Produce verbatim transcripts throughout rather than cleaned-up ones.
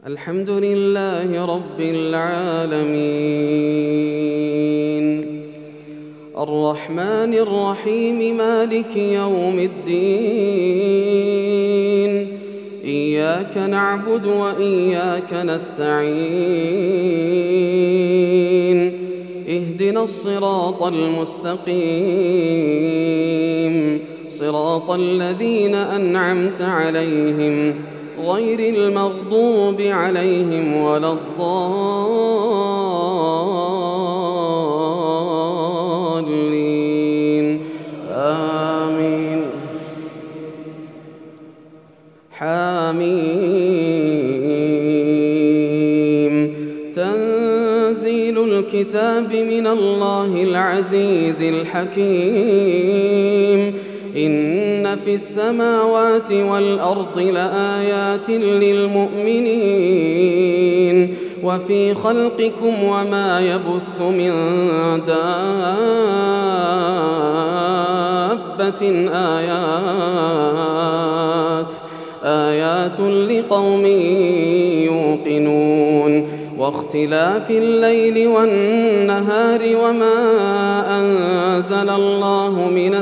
الحمد لله رب العالمين الرحمن الرحيم مالك يوم الدين إياك نعبد وإياك نستعين اهدنا الصراط المستقيم صراط الذين أنعمت عليهم غير المغضوب عليهم ولا الضالين آمين. حاميم. تنزيل الكتاب من الله العزيز الحكيم. إن في السماوات والأرض لآيات للمؤمنين وفي خلقكم وما يبث من دابة آيات آيات لقوم يوقنون. واختلاف الليل والنهار وما أنزل الله من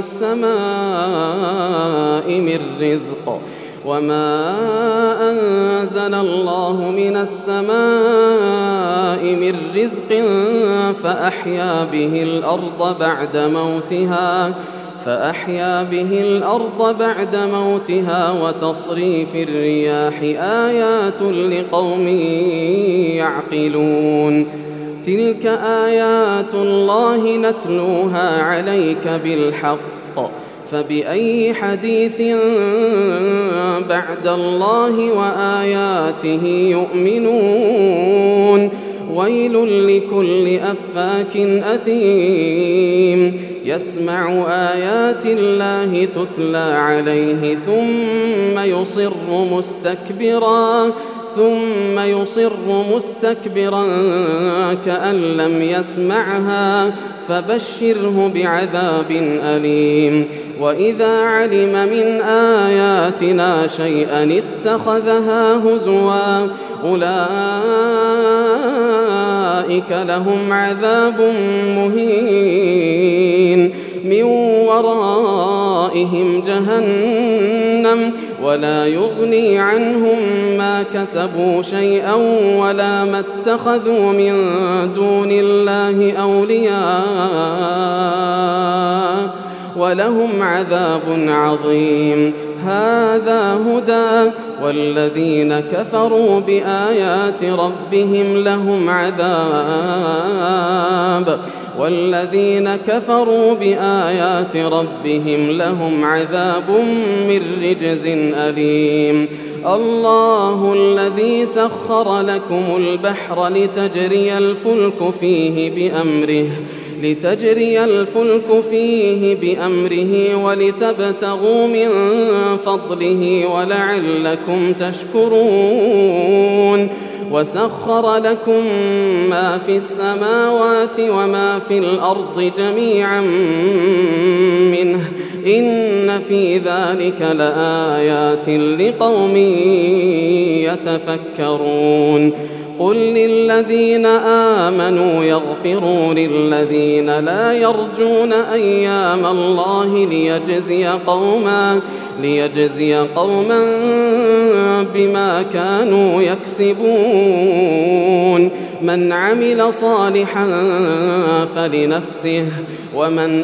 السماء من رزق وما أنزل الله من السماء من رزق فأحيا به الأرض بعد موتها فأحيا به الأرض بعد موتها وتصريف الرياح آيات لقوم يعقلون. تلك آيات الله نتلوها عليك بالحق فبأي حديث بعد الله وآياته يؤمنون. ويل لكل أفاك أثيم يسمع آيات الله تتلى عليه ثم يصر مستكبرا ثم يصر مستكبرا كأن لم يسمعها فبشره بعذاب أليم. وإذا علم من آياتنا شيئا اتخذها هزوا أولئك لهم عذاب مهين من ورائهم جهنم ولا يغني عنهم ما كسبوا شيئا ولا ما اتخذوا من دون الله أولياء ولهم عذاب عظيم. هذا هدى والذين كفروا بآيات ربهم لهم عذاب والذين كفروا بآيات ربهم لهم عذاب من رجز أليم. الله الذي سخر لكم البحر لتجري الفلك فيه بأمره لتجري الفلك فيه بأمره ولتبتغوا من فضله ولعلكم تشكرون. وسخر لكم ما في السماوات وما في الأرض جميعا منه إن في ذلك لآيات لقوم يتفكرون. قل للذين آمنوا يغفروا للذين لا يرجون أيام الله ليجزي قوما ليجزي قوما بما كانوا يكسبون. من عمل صالحا فلنفسه ومن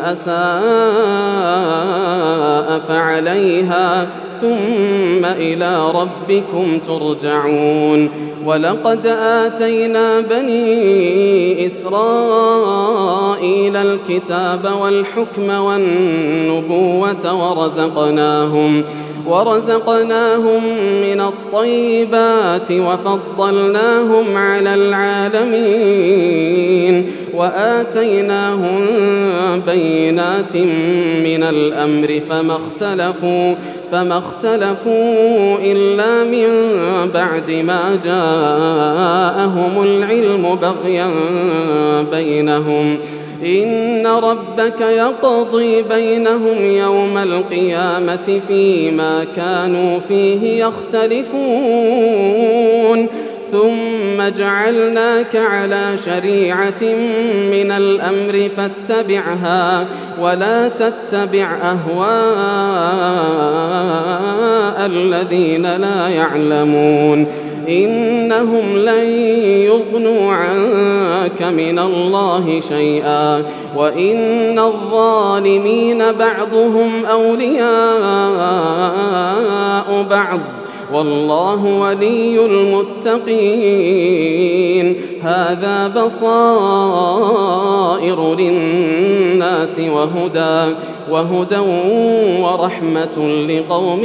أساء فعليها ثم إلى ربكم ترجعون. ولقد آتينا بني إسرائيل الكتاب والحكم والنبوة ورزقناهم ورزقناهم من الطيبات وفضلناهم على العالمين وآتيناهم بينات من الأمر فما اختلفوا فما اختلفوا إلا من بعد ما جاءهم العلم بغيا بينهم إن ربك يقضي بينهم يوم القيامة فيما كانوا فيه يختلفون ثم جعلناك على شريعة من الأمر فاتبعها ولا تتبع أهواء الذين لا يعلمون إنهم لن يغنوا عنك من الله شيئا وإن الظالمين بعضهم أولياء بعض والله ولي المتقين هذا بصائر للناس وهدى وهدى ورحمة لقوم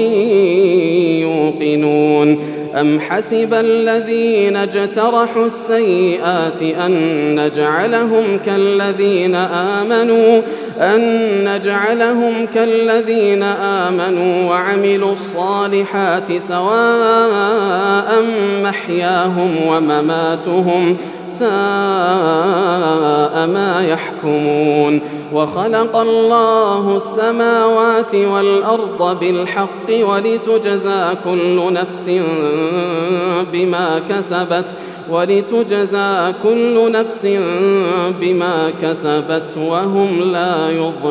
يوقنون أم حسب الذين اجترحوا السيئات أن نجعلهم كالذين آمنوا أن نجعلهم كالذين آمنوا وعملوا الصالحات سواء محياهم ومماتهم ساء ما يحكمون وخلق الله السماوات والأرض بالحق ولتجزى كل نفس بما كسبت ولتجزى كل نفس بما كسبت وهم لا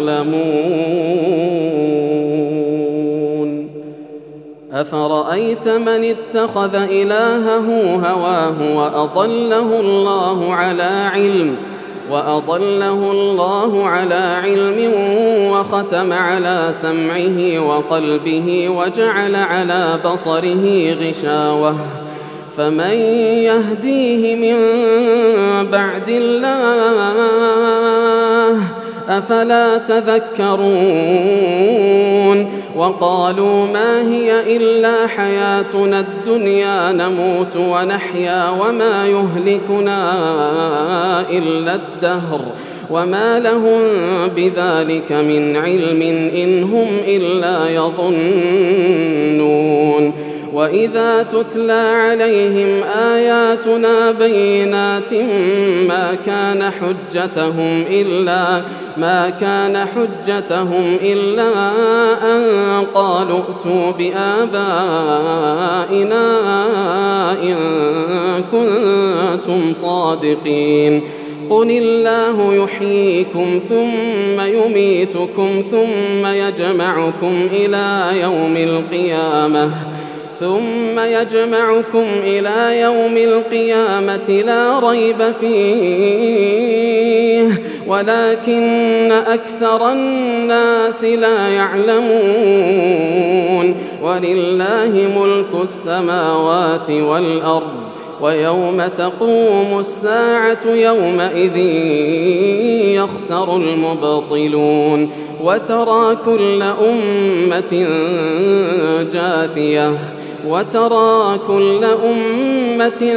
يظلمون أفرأيت من اتخذ إلهه هواه وأضله الله على علم وأضله الله على علم وختم على سمعه وقلبه وجعل على بصره غشاوة فمن يهديه من بعد الله أفلا تذكرون وقالوا ما هي إلا حياتنا الدنيا نموت ونحيا وما يهلكنا إلا الدهر وما لهم بذلك من علم إن هم إلا يظنون وإذا تتلى عليهم آياتنا بينات ما كان حجتهم إلا ما كان حجتهم إلا أن قالوا ائتوا بآبائنا إن كنتم صادقين قل الله يحييكم ثم يميتكم ثم يجمعكم إلى يوم القيامة ثم يجمعكم إلى يوم القيامة لا ريب فيه ولكن أكثر الناس لا يعلمون ولله ملك السماوات والأرض ويوم تقوم الساعة يومئذ يخسر المبطلون وترى كل أمة جاثية وترى كل أمة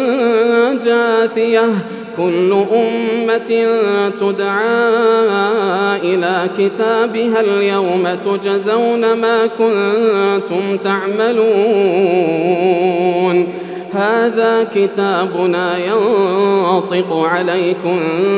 جاثية كل أمة تدعى إلى كتابها اليوم تجزون ما كنتم تعملون هذا كتابنا ينطق عليكم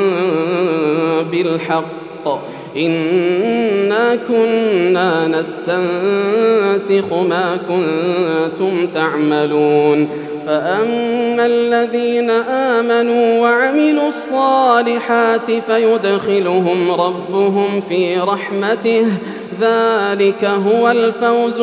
بالحق إنا كنا نستنسخ ما كنتم تعملون فأما الذين آمنوا وعملوا الصالحات فيدخلهم ربهم في رحمته ذلك هو الفوز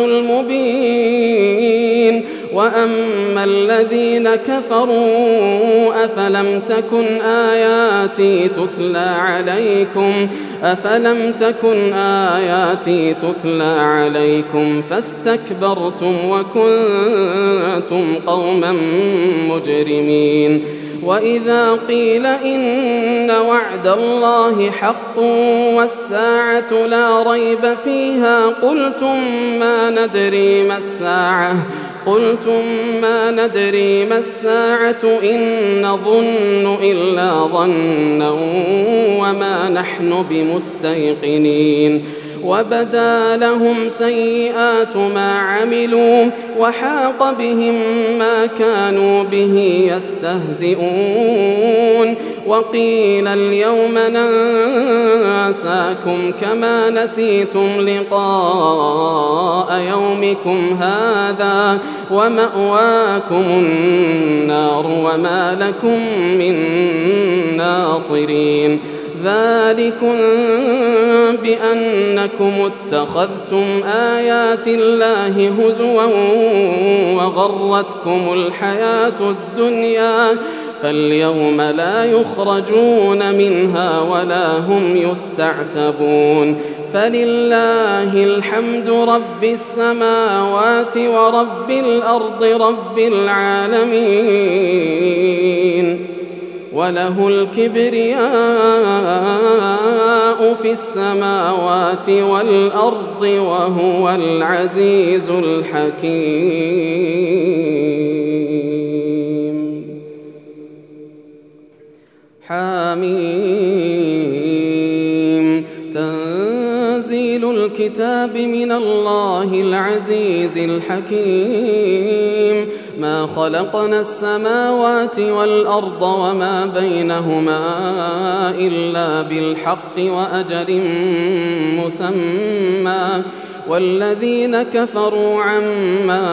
المبين وأما الذين كفروا أفلم تكن آياتي تتلى عليكم أفلم تكن آياتي تتلى عليكم فاستكبرتم وكنتم قوما مجرمين وإذا قيل إن وعد الله حق والساعة لا ريب فيها قلتم ما ندري ما الساعة قلتم ما ندري ما الساعة إن نظن إلا ظنا وما نحن بمستيقنين وبدا لهم سيئات ما عملوا وحاق بهم ما كانوا به يستهزئون وقيل اليوم ننساكم كما نسيتم لقاء يومكم هذا ومأواكم النار وما لكم من ناصرين ذلكم بأنكم اتخذتم آيات الله هزوا وغرتكم الحياة الدنيا فاليوم لا يخرجون منها ولا هم يستعتبون فلله الحمد رب السماوات ورب الأرض رب العالمين وله الكبرياء في السماوات والأرض وهو العزيز الحكيم. حميم تنزيل الكتاب من الله العزيز الحكيم ما خلقنا السماوات والأرض وما بينهما إلا بالحق وأجل مسمى والذين كفروا عما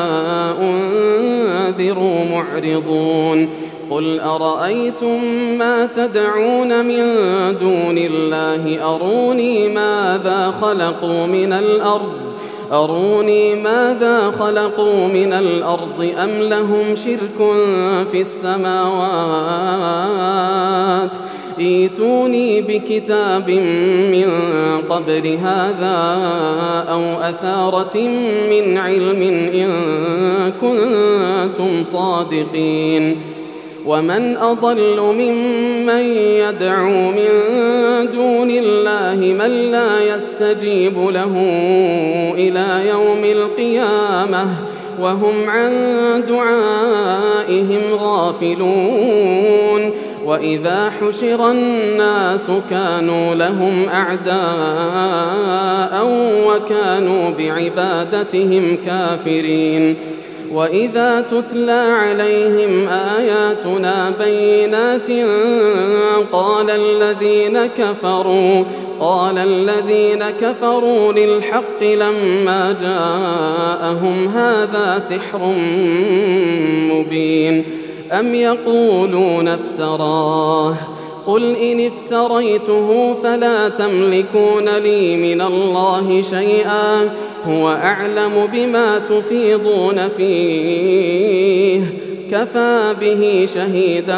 أنذروا معرضون قل أرأيتم ما تدعون من دون الله أروني ماذا خلقوا من الأرض أروني ماذا خلقوا من الأرض أم لهم شرك في السماوات ائتوني بكتاب من قبل هذا أو أثارة من علم إن كنتم صادقين ومن أضل ممن يدعو من دون الله من لا يستجيب له إلى يوم القيامة وهم عن دعائهم غافلون وإذا حشر الناس كانوا لهم أعداء وكانوا بعبادتهم كافرين وإذا تتلى عليهم آياتنا بينات قال الذين كفروا قال الذين كفروا للحق لما جاءهم هذا سحر مبين أم يقولون افتراه قل إن افتريته فلا تملكون لي من الله شيئا هو أعلم بما تفيضون فيه كفى به شهيدا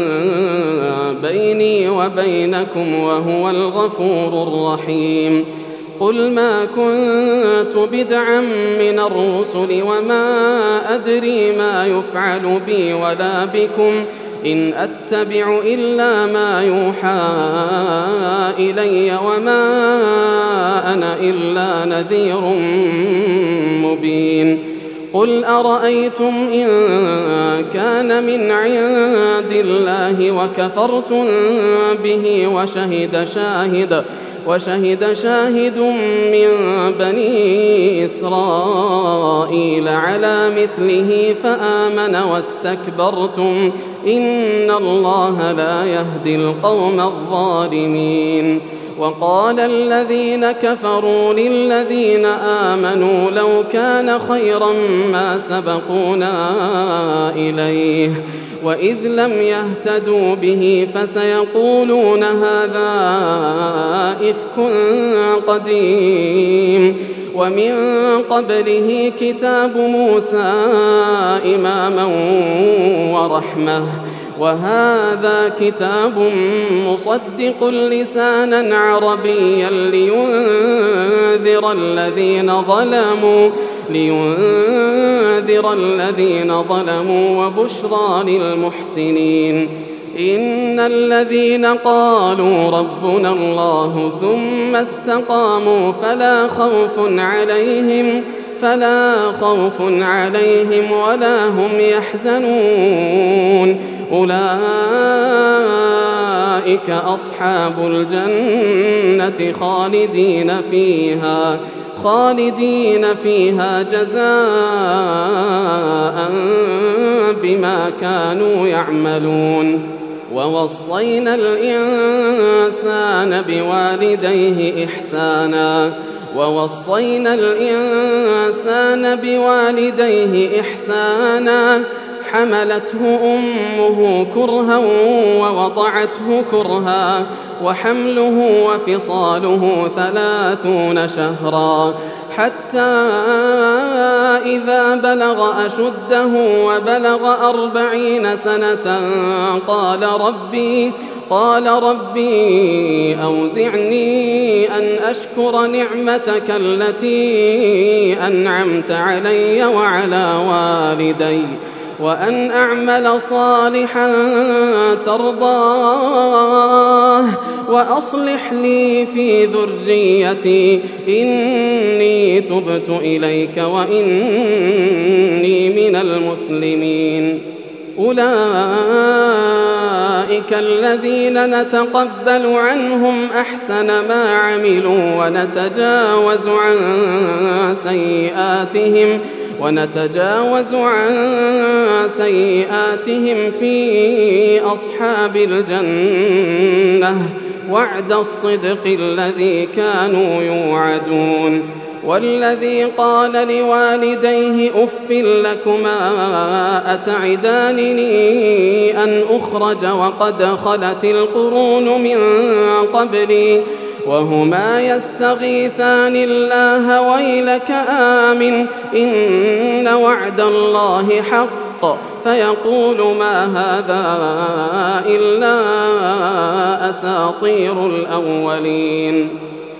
بيني وبينكم وهو الغفور الرحيم قل ما كنت بدعا من الرسل وما أدري ما يفعل بي ولا بكم إن أتبع إلا ما يوحى إلي وما أنا إلا نذير مبين قل أرأيتم إن كان من عند الله وكفرتم به وشهد شاهد وشهد شاهد من بني إسرائيل على مثله فآمن واستكبرتم إن الله لا يهدي القوم الظالمين وقال الذين كفروا للذين آمنوا لو كان خيرا ما سبقونا إليه وإذ لم يهتدوا به فسيقولون هذا إفك قديم ومن قبله كتاب موسى إماما ورحمة وهذا كتاب مصدق لسانا عربيا لينذر الذين ظلموا لينذر الذين ظلموا وبشرى للمحسنين إن الذين قالوا ربنا الله ثم استقاموا فلا خوف عليهم فلا خوف عليهم ولا هم يحزنون أولئك أولئك أصحاب الجنة خالدين فيها خالدين فيها جزاء بما كانوا يعملون. ووصينا الإنسان بوالديه إحسانا ووصينا الإنسان بوالديه إحسانا حملته أمه كرها ووضعته كرها وحمله وفصاله ثلاثون شهرا حتى إذا بلغ أشده وبلغ أربعين سنة قال ربي قال ربي أوزعني أن أشكر نعمتك التي أنعمت علي وعلى والدي وأن أعمل صالحا ترضاه وأصلح لي في ذريتي إني تبت إليك وإني من المسلمين. أولئك الذين نتقبل عنهم أحسن ما عملوا ونتجاوز عن سيئاتهم ونتجاوز عن سيئاتهم في أصحاب الجنة وعد الصدق الذي كانوا يوعدون. والذي قال لوالديه أف لكما أتعدانني أن أخرج وقد خلت القرون من قبلي وهما يستغيثان الله ويلك آمن إن وعد الله حق فيقول ما هذا إلا أساطير الأولين.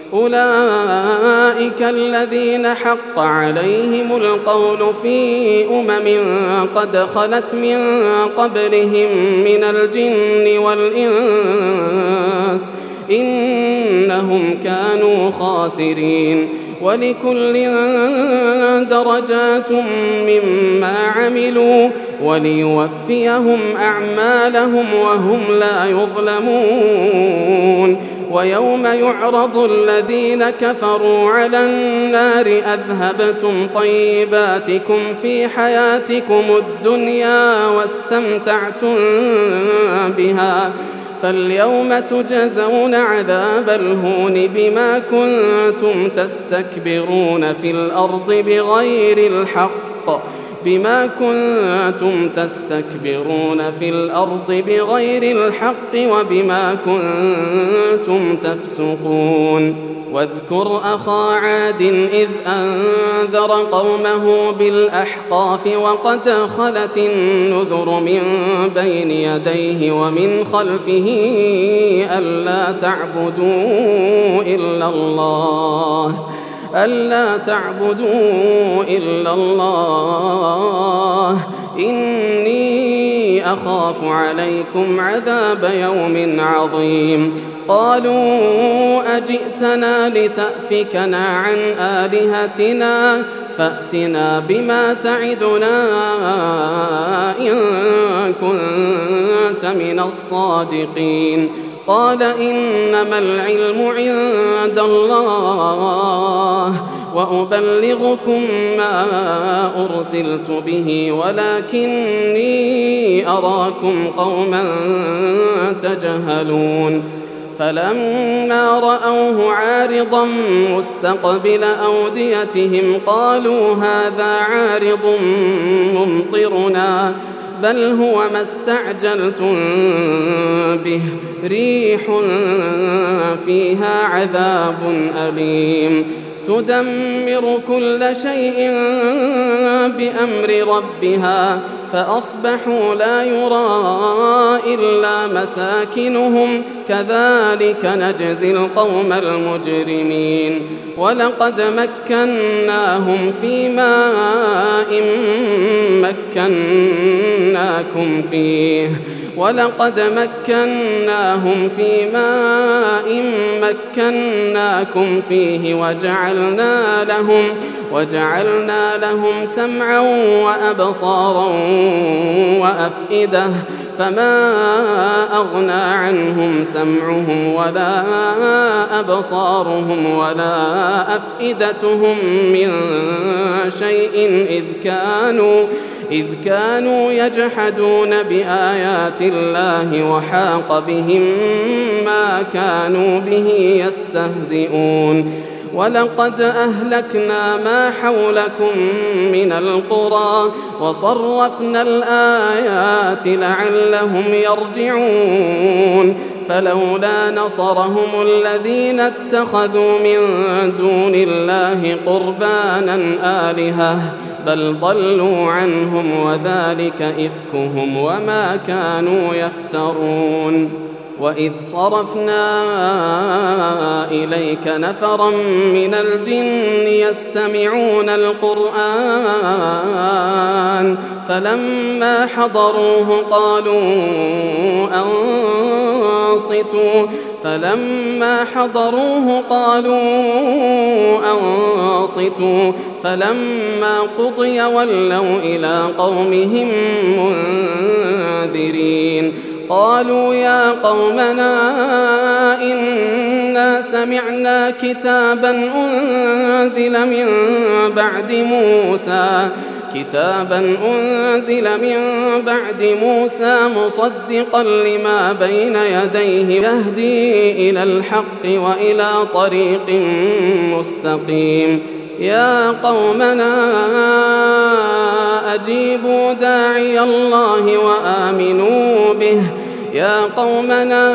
أولئك الذين حق عليهم القول في أمم قد خلت من قبلهم من الجن والإنس إنهم كانوا خاسرين. ولكل درجات مما عملوا وليوفيهم أعمالهم وهم لا يظلمون. ويوم يعرض الذين كفروا على النار أذهبتم طيباتكم في حياتكم الدنيا واستمتعتم بها فاليوم تجزون عذاب الهون بما كنتم تستكبرون في الأرض بغير الحق بما كنتم تستكبرون في الأرض بغير الحق وبما كنتم تفسقون. واذكر أخا عاد إذ أنذر قومه بالأحقاف وقد خلت النذر من بين يديه ومن خلفه ألا تعبدوا إلا الله ألا تعبدوا إلا الله إني أخاف عليكم عذاب يوم عظيم. قالوا أجئتنا لتأفكنا عن آلهتنا فأتنا بما تعدنا إن كنت من الصادقين. قال إنما العلم عند الله وأبلغكم ما أرسلت به ولكني أراكم قوما تجهلون. فلما رأوه عارضا مستقبل أوديتهم قالوا هذا عارض ممطرنا بل هو ما استعجلتم به ريح فيها عذاب أليم تدمر كل شيء بأمر ربها فأصبحوا لا يرى إلا مساكنهم كذلك نجزي القوم المجرمين. ولقد مكناهم في ماء مكناكم فيه ولقد مكناهم في ماء مكناكم فيه وجعلنا لهم وجعلنا لهم سمعا وأبصارا وأفئدة فما أغنى عنهم سمعهم ولا أبصارهم ولا أفئدتهم من شيء إذ كانوا إذ كانوا يجحدون بآيات الله وحاق بهم ما كانوا به يستهزئون ولقد أهلكنا ما حولكم من القرى وصرفنا الآيات لعلهم يرجعون فلولا نصرهم الذين اتخذوا من دون الله قربانا آلهة بل ضلوا عنهم وذلك إفكهم وما كانوا يفترون وإذ صرفنا إليك نفرا من الجن يستمعون القرآن فلما حضروه قالوا أنصتوا فلما حضروه قالوا أنصتوا فلما قضي ولوا إلى قومهم منذرين قالوا يا قومنا إنا سمعنا كتابا أنزل من بعد موسى كتابا أنزل من بعد موسى مصدقا لما بين يديه يهدي إلى الحق وإلى طريق مستقيم يا قومنا أجيبوا داعي الله وآمنوا به يا قومنا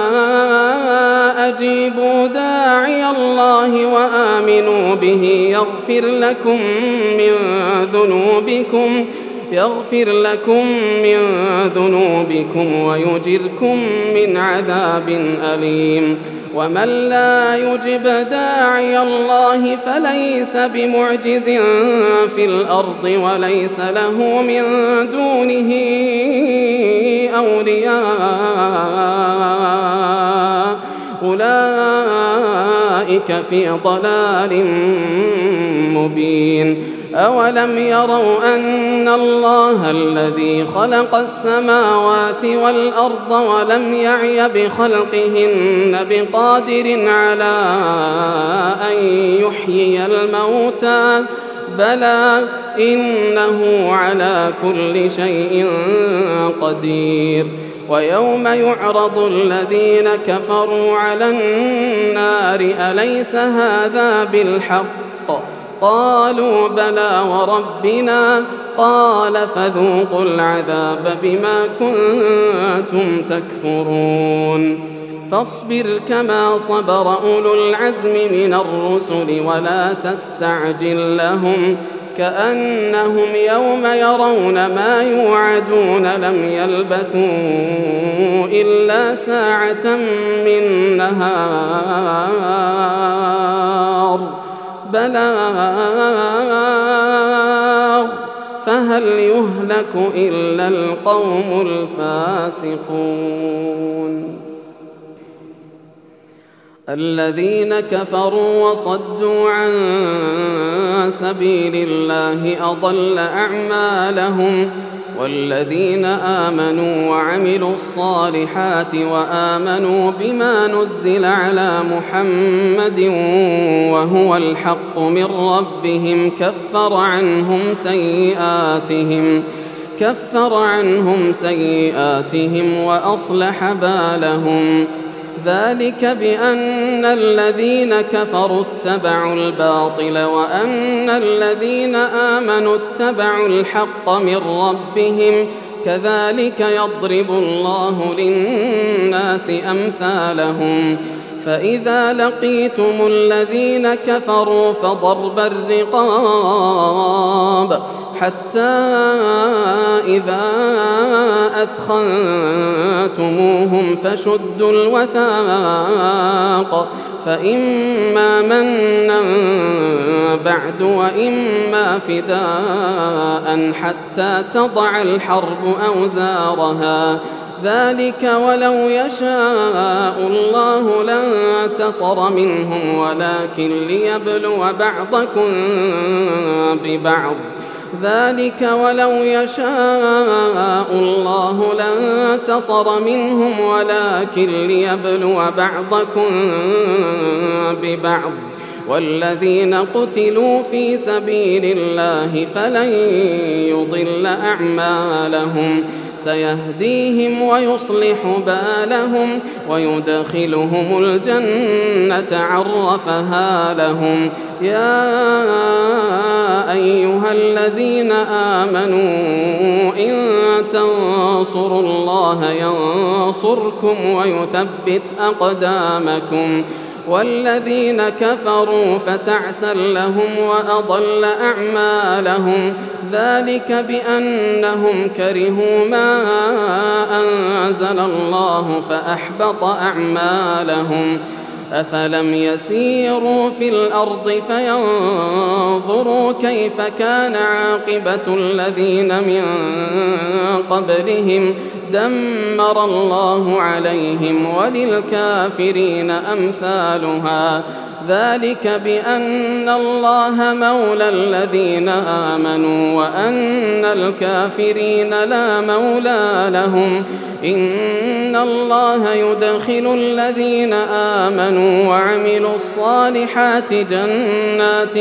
أجيبوا داعي الله وآمنوا به يغفر لكم من ذنوبكم يغفر لكم من ذنوبكم ويجركم من عذاب أليم ومن لا يجب داعي الله فليس بمعجز في الأرض وليس له من دونه أولياء أولئك في ضلال مبين أولم يروا أن الله الذي خلق السماوات والأرض ولم يعي بخلقهن بقادر على أن يحيي الموتى بلى إنه على كل شيء قدير ويوم يعرض الذين كفروا على النار أليس هذا بالحق قالوا بلى وربنا قال فذوقوا العذاب بما كنتم تكفرون فاصبر كما صبر أولو العزم من الرسل ولا تستعجل لهم كأنهم يوم يرون ما يوعدون لم يلبثوا إلا ساعة من نهار بلاغ فهل يهلك إلا القوم الفاسقون الذين كفروا وصدوا عن سبيل الله أضل أعمالهم والذين آمنوا وعملوا الصالحات وآمنوا بما نزل على محمد وهو الحق من ربهم كفر عنهم سيئاتهم كفر عنهم سيئاتهم وأصلح بالهم ذلك بأن الذين كفروا اتبعوا الباطل وأن الذين آمنوا اتبعوا الحق من ربهم كذلك يضرب الله للناس أمثالهم فإذا لقيتم الذين كفروا فضرب الرقاب حتى إذا أثخنتموهم فشدوا الوثاق فإما منا بعد وإما فداء حتى تضع الحرب أوزارها ذلك ولو يشاء الله لانتصر منهم ولكن ليبلو بعضكم ببعض ذلك ولو يشاء الله لانتصر منهم ولكن ليبلو بعضكم ببعض والذين قتلوا في سبيل الله فلن يضل أعمالهم سيهديهم ويصلح بالهم ويدخلهم الجنة عرفها لهم. يا أيها الذين آمنوا إن تنصروا الله ينصركم ويثبت أقدامكم والذين كفروا فتعسا لهم وأضل أعمالهم ذلك بأنهم كرهوا ما أنزل الله فأحبط أعمالهم. أفلم يسيروا في الأرض فينظروا كيف كان عاقبة الذين من قبلهم دمر الله عليهم وللكافرين أمثالها ذلك بأن الله مولى الذين آمنوا وأن الكافرين لا مولى لهم. إن الله يدخل الذين آمنوا وعملوا الصالحات جنات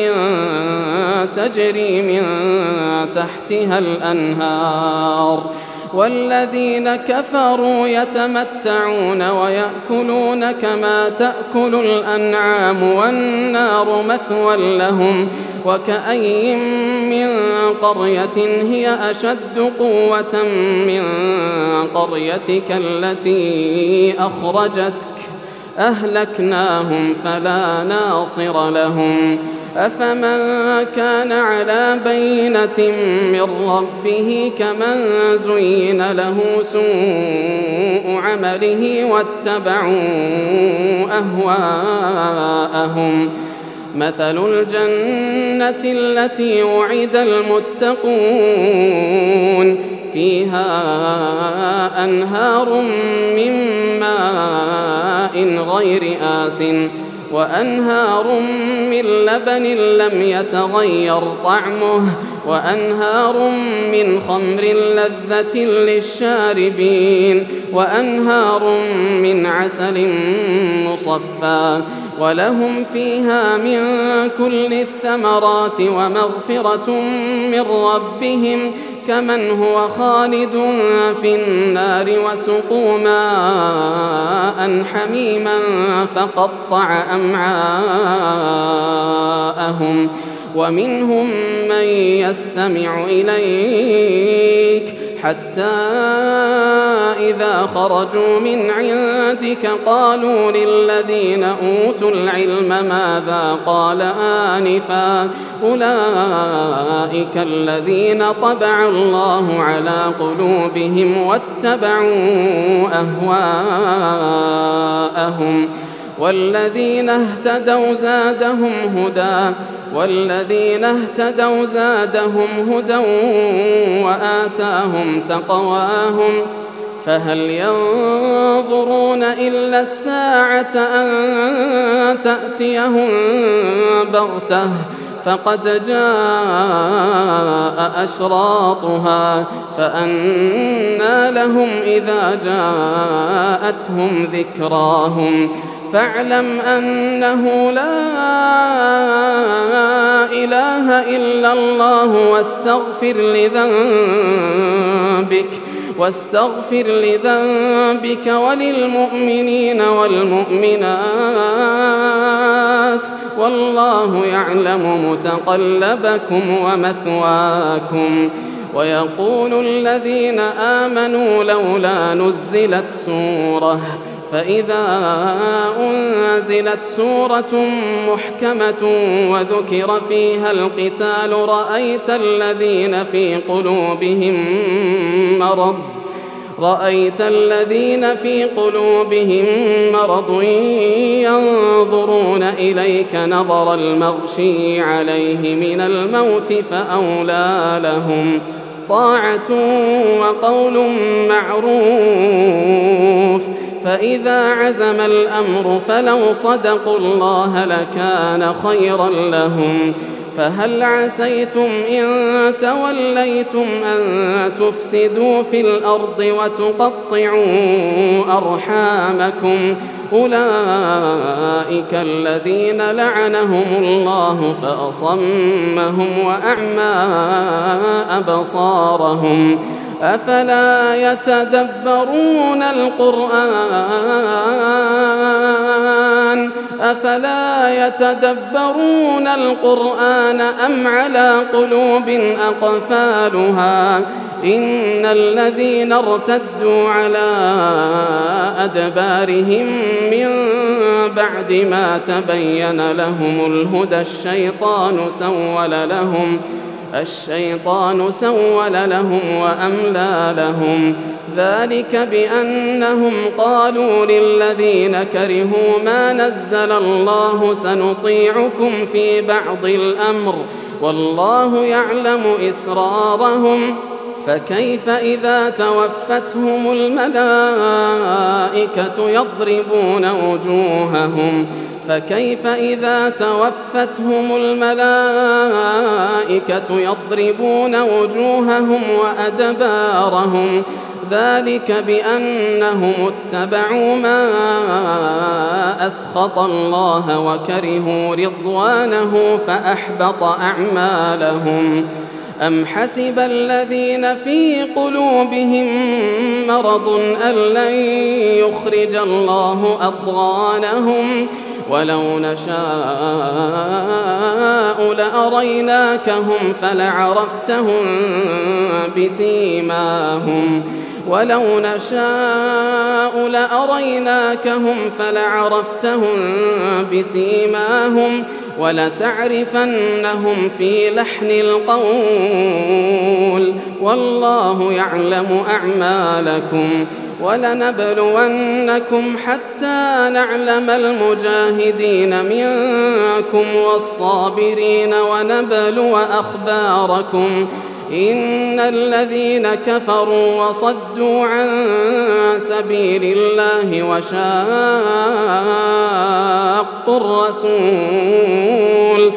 تجري من تحتها الأنهار والذين كفروا يتمتعون ويأكلون كما تأكل الأنعام والنار مثوى لهم. وكأي من قرية هي أشد قوة من قريتك التي أخرجتك أهلكناهم فلا ناصر لهم. أفمن كان على بينة من ربه كمن زين له سوء عمله واتبعوا أهواءهم. مثل الجنة التي وعد المتقون فيها أنهار من ماء غير آسٍ وأنهار من لبن لم يتغير طعمه وأنهار من خمر لذة للشاربين وأنهار من عسل مصفى ولهم فيها من كل الثمرات ومغفرة من ربهم كمن هو خالد في النار وسقوا ماء حميما فقطع أمعاءهم. ومنهم من يستمع إليك حتى إذا خرجوا من عندك قالوا للذين أوتوا العلم ماذا قال آنفا أولئك الذين طبع الله على قلوبهم واتبعوا أهواءهم والذين اهتدوا زادهم هدى والذين اهتدوا زادهم هدى وآتاهم تقواهم فهل ينظرون إلا الساعة أن تأتيهم بغتة فقد جاء أشراطها فأنى لهم إذا جاءتهم ذكراهم. فاعلم أنه لا إله إلا الله واستغفر لذنبك واستغفر لذنبك وللمؤمنين والمؤمنات والله يعلم متقلبكم ومثواكم. ويقول الذين آمنوا لولا نزلت سورة فإذا أنزلت سورة محكمة وذكر فيها القتال رأيت الذين في قلوبهم مرض رأيت الذين في قلوبهم مرض ينظرون إليك نظر المغشي عليه من الموت فأولى لهم طاعة وقول معروف. فإذا عزم الأمر فلو صدقوا الله لكان خيرا لهم فهل عسيتم إن توليتم أن تفسدوا في الأرض وتقطعوا أرحامكم أولئك الذين لعنهم الله فأصمهم وأعمى أبصارهم أفلا يتدبرون القرآن أفلا يتدبرون القرآن أم على قلوب أقفالها إن الذين ارتدوا على أدبارهم من بعد ما تبين لهم الهدى الشيطان سول لهم الشيطان سول لهم وأملى لهم ذلك بأنهم قالوا للذين كرهوا ما نزل الله سنطيعكم في بعض الأمر والله يعلم إسرارهم فكيف إذا توفتهم الملائكة يضربون وجوههم فكيف إذا توفتهم الملائكة يضربون وجوههم وأدبارهم ذلك بأنهم اتبعوا ما أسخط الله وكرهوا رضوانه فأحبط أعمالهم أم حسب الذين في قلوبهم مرض أن لن يخرج الله أضغانهم ولو نشاء لأريناكهم فلعرفتهم بسيماهم ولو نشاء لأريناكهم فلعرفتهم بسيماهم ولتعرفنهم في لحن القول والله يعلم أعمالكم ولنبلونكم حتى نعلم المجاهدين منكم والصابرين ونبلو أخباركم إن الذين كفروا وصدوا عن سبيل الله وشاقوا الرسول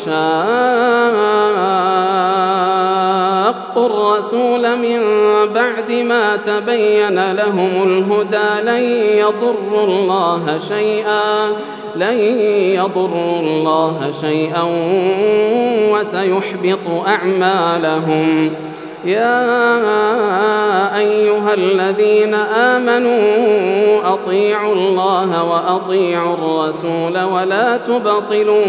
وشاقوا الرسول من بعد ما تبين لهم الهدى لن يضروا الله شيئا لن يضروا الله شيئا وسيحبط أعمالهم يا أيها الذين آمنوا أطيعوا الله وأطيعوا الرسول ولا تبطلوا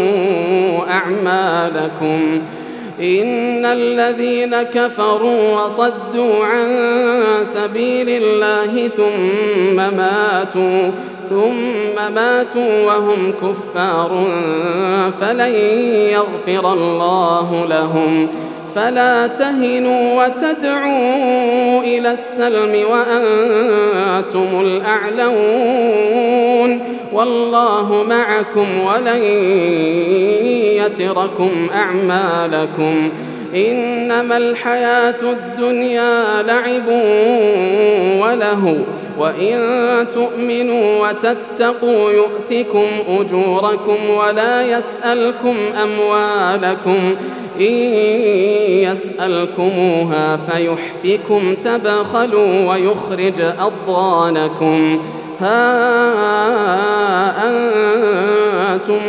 أعمالكم إن الذين كفروا وصدوا عن سبيل الله ثم ماتوا ثم ماتوا وهم كفار فلن يغفر الله لهم فلا تهنوا وتدعوا إلى السلم وأنتم الأعلون والله معكم ولن يتركم أعمالكم إنما الحياة الدنيا لعب وله وإن تؤمنوا وتتقوا يؤتكم أجوركم ولا يسألكم أموالكم إن يسألكموها فيحفكم تبخلوا ويخرج أضغانكم ها أنتم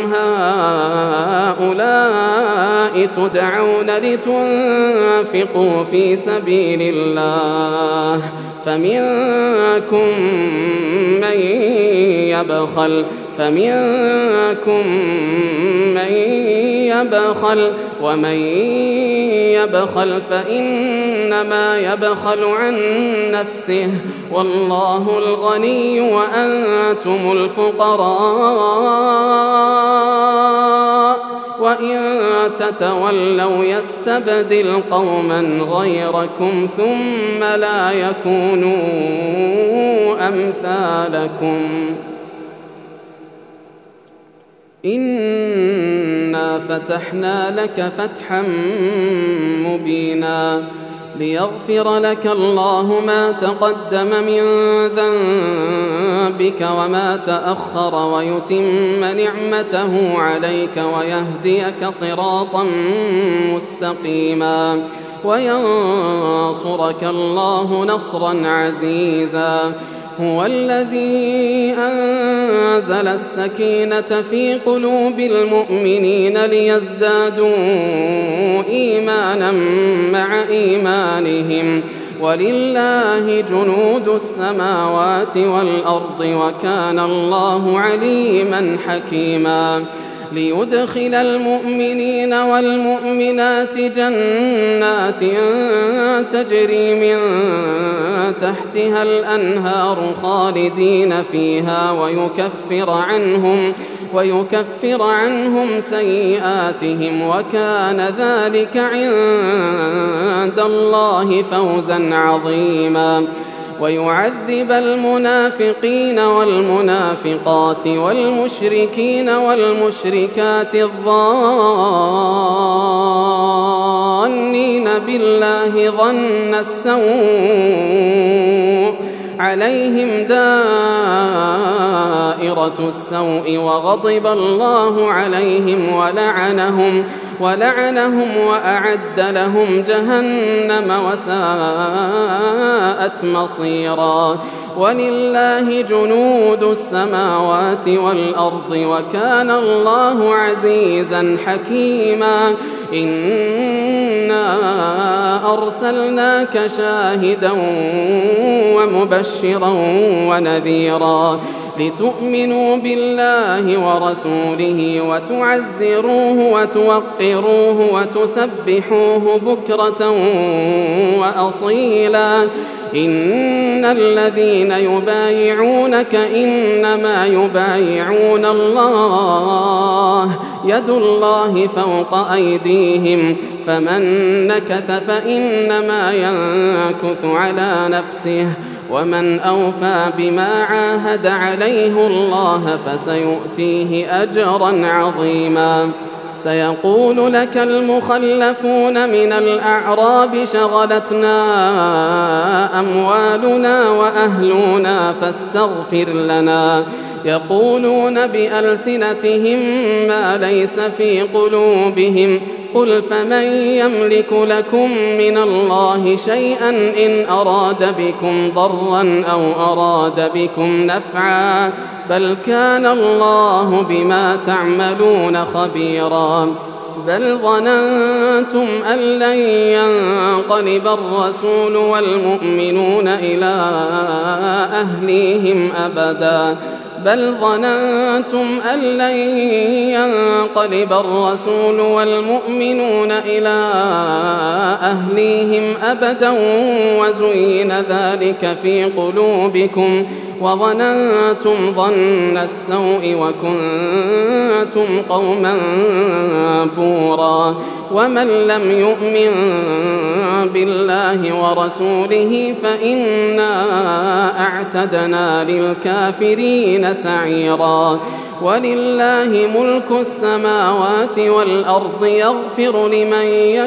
هؤلاء تدعون لتنفقوا في سبيل الله فمنكم من يبخل فمنكم من يبخل ومن يبخل فإنما يبخل عن نفسه والله الغني وأنتم الفقراء وإن تتولوا يستبدل قوما غيركم ثم لا يكونوا أمثالكم إنا فتحنا لك فتحا مبينا ليغفر لك الله ما تقدم من بك وما تأخر ويتم نعمته عليك ويهديك صراطا مستقيما وينصرك الله نصرا عزيزا. هو الذي أنزل السكينة في قلوب المؤمنين ليزدادوا إيمانا مع إيمانهم ولله جنود السماوات والأرض وكان الله عليما حكيما. ليدخل المؤمنين والمؤمنات جنات تجري من تحتها الأنهار خالدين فيها ويكفر عنهم ويكفر عنهم سيئاتهم وكان ذلك عند الله فوزا عظيما. ويعذب المنافقين والمنافقات والمشركين والمشركات الظانين بالله ظن السوء عليهم دائرة السوء وغضب الله عليهم ولعنهم ولعنهم وأعد لهم جهنم وساءت مصيرا. ولله جنود السماوات والأرض وكان الله عزيزا حكيما. إنا أرسلناك شاهدا ومبشرا ونذيرا لتؤمنوا بالله ورسوله وتعزروه وتوقروه وتسبحوه بكرة وأصيلا. إن الذين يبايعونك إنما يبايعون الله يد الله فوق أيديهم فمن نكث فإنما ينكث على نفسه ومن أوفى بما عاهد عليه الله فسيؤتيه أجرا عظيما. سيقول لك المخلفون من الأعراب شغلتنا أموالنا وأهلنا فاستغفر لنا يقولون بألسنتهم ما ليس في قلوبهم قل فمن يملك لكم من الله شيئا إن أراد بكم ضرا أو أراد بكم نفعا بل كان الله بما تعملون خبيرا. بل ظننتم أن لن ينقلب الرسول والمؤمنون إلى أهليهم أبدا بل ظننتم أن لن ينقلب الرسول والمؤمنون إلى أهليهم أبدا وزين ذلك في قلوبكم وظننتم ظن السوء وكنتم قوما بورا. ومن لم يؤمن بالله ورسوله فإنا أعتدنا للكافرين سعيرا. ولله ملك السماوات والأرض يغفر لمن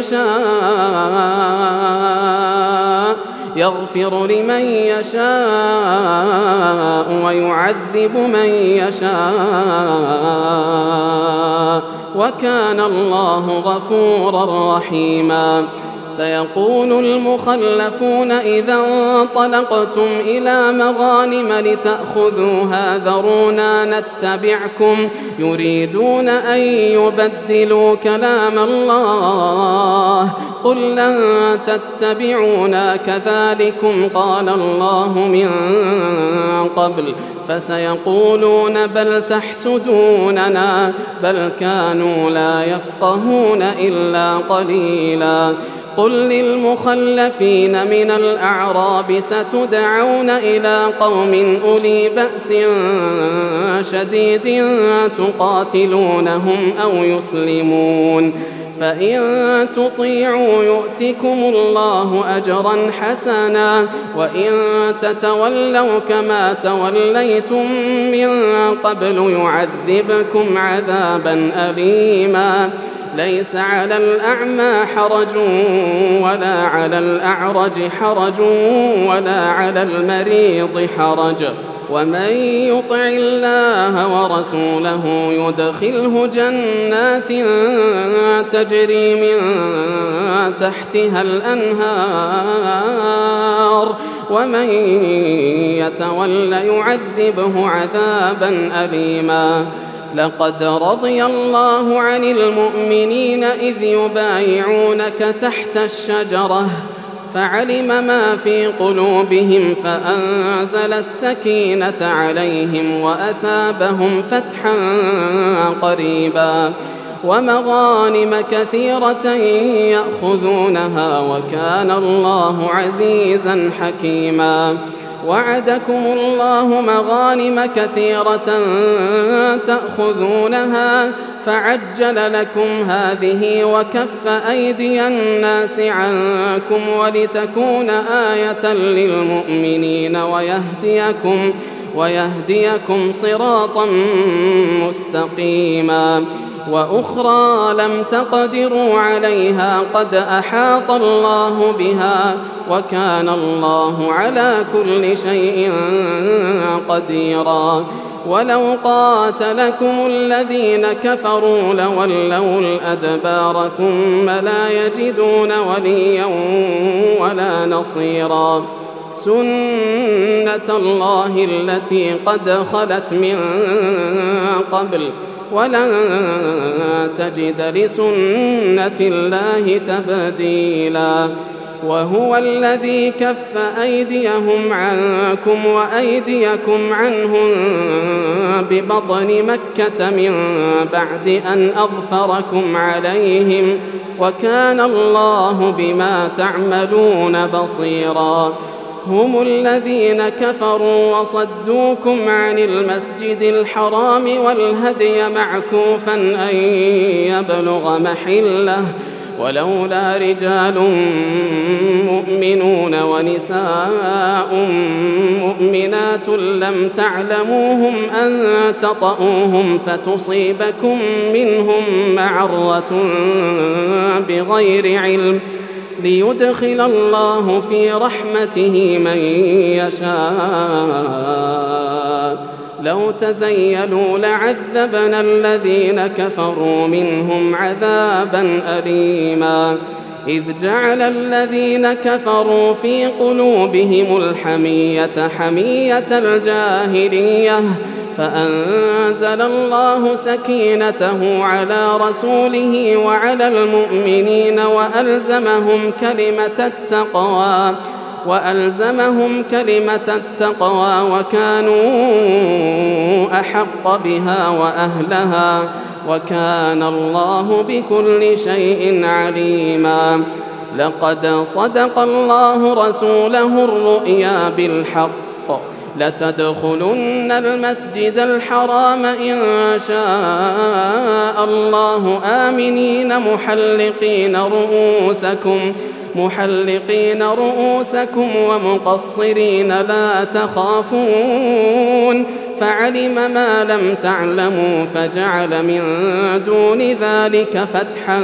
يشاء يغفر لمن يشاء ويعذب من يشاء وكان الله غفورا رحيما. سيقول المخلفون إذا انطلقتم إلى مغانم لتأخذوها ذرونا نتبعكم يريدون أن يبدلوا كلام الله قل لن تتبعونا كذلكم قال الله من قبل فسيقولون بل تحسدوننا بل كانوا لا يفقهون إلا قليلا. قل للمخلفين من الأعراب ستدعون إلى قوم أولي بأس شديد تقاتلونهم أو يسلمون فإن تطيعوا يؤتكم الله أجرا حسنا وإن تتولوا كما توليتم من قبل يعذبكم عذابا أليما. ليس على الأعمى حرج ولا على الأعرج حرج ولا على المريض حرج ومن يطع الله ورسوله يدخله جنات تجري من تحتها الأنهار ومن يتول يعذبه عذابا أليما. لقد رضي الله عن المؤمنين إذ يبايعونك تحت الشجرة فعلم ما في قلوبهم فأنزل السكينة عليهم وأثابهم فتحا قريبا ومغانم كثيرة يأخذونها وكان الله عزيزا حكيما. وعدكم الله مغانم كثيرة تأخذونها فعجل لكم هذه وكف أيدي الناس عنكم ولتكون آية للمؤمنين ويهديكم, ويهديكم صراطا مستقيما. وأخرى لم تقدروا عليها قد أحاط الله بها وكان الله على كل شيء قديرا. ولو قاتلكم الذين كفروا لولوا الأدبار ثم لا يجدون وليا ولا نصيرا. سنة الله التي قد خلت من قبل ولن تجد لسنة الله تبديلا. وهو الذي كف أيديهم عنكم وأيديكم عنهم ببطن مكة من بعد أن أظفركم عليهم وكان الله بما تعملون بصيرا. هم الذين كفروا وصدوكم عن المسجد الحرام والهدي معكوفا أن يبلغ محله ولولا رجال مؤمنون ونساء مؤمنات لم تعلموهم أن تطؤوهم فتصيبكم منهم معرة بغير علم ليدخل الله في رحمته من يشاء. لو تزيلوا لعذبنا الذين كفروا منهم عذابا أليما. إذ جعل الذين كفروا في قلوبهم الحمية حمية الجاهلية فأنزل الله سكينته على رسوله وعلى المؤمنين وألزمهم كلمة التقوى وألزمهم كلمة التقوى وكانوا أحق بها وأهلها وكان الله بكل شيء عليما. لقد صدق الله رسوله الرؤيا بالحق لتدخلن المسجد الحرام إن شاء الله آمنين محلقين رؤوسكم محلقين رؤوسكم ومقصرين لا تخافون فعلم ما لم تعلموا فجعل من دون ذلك فتحا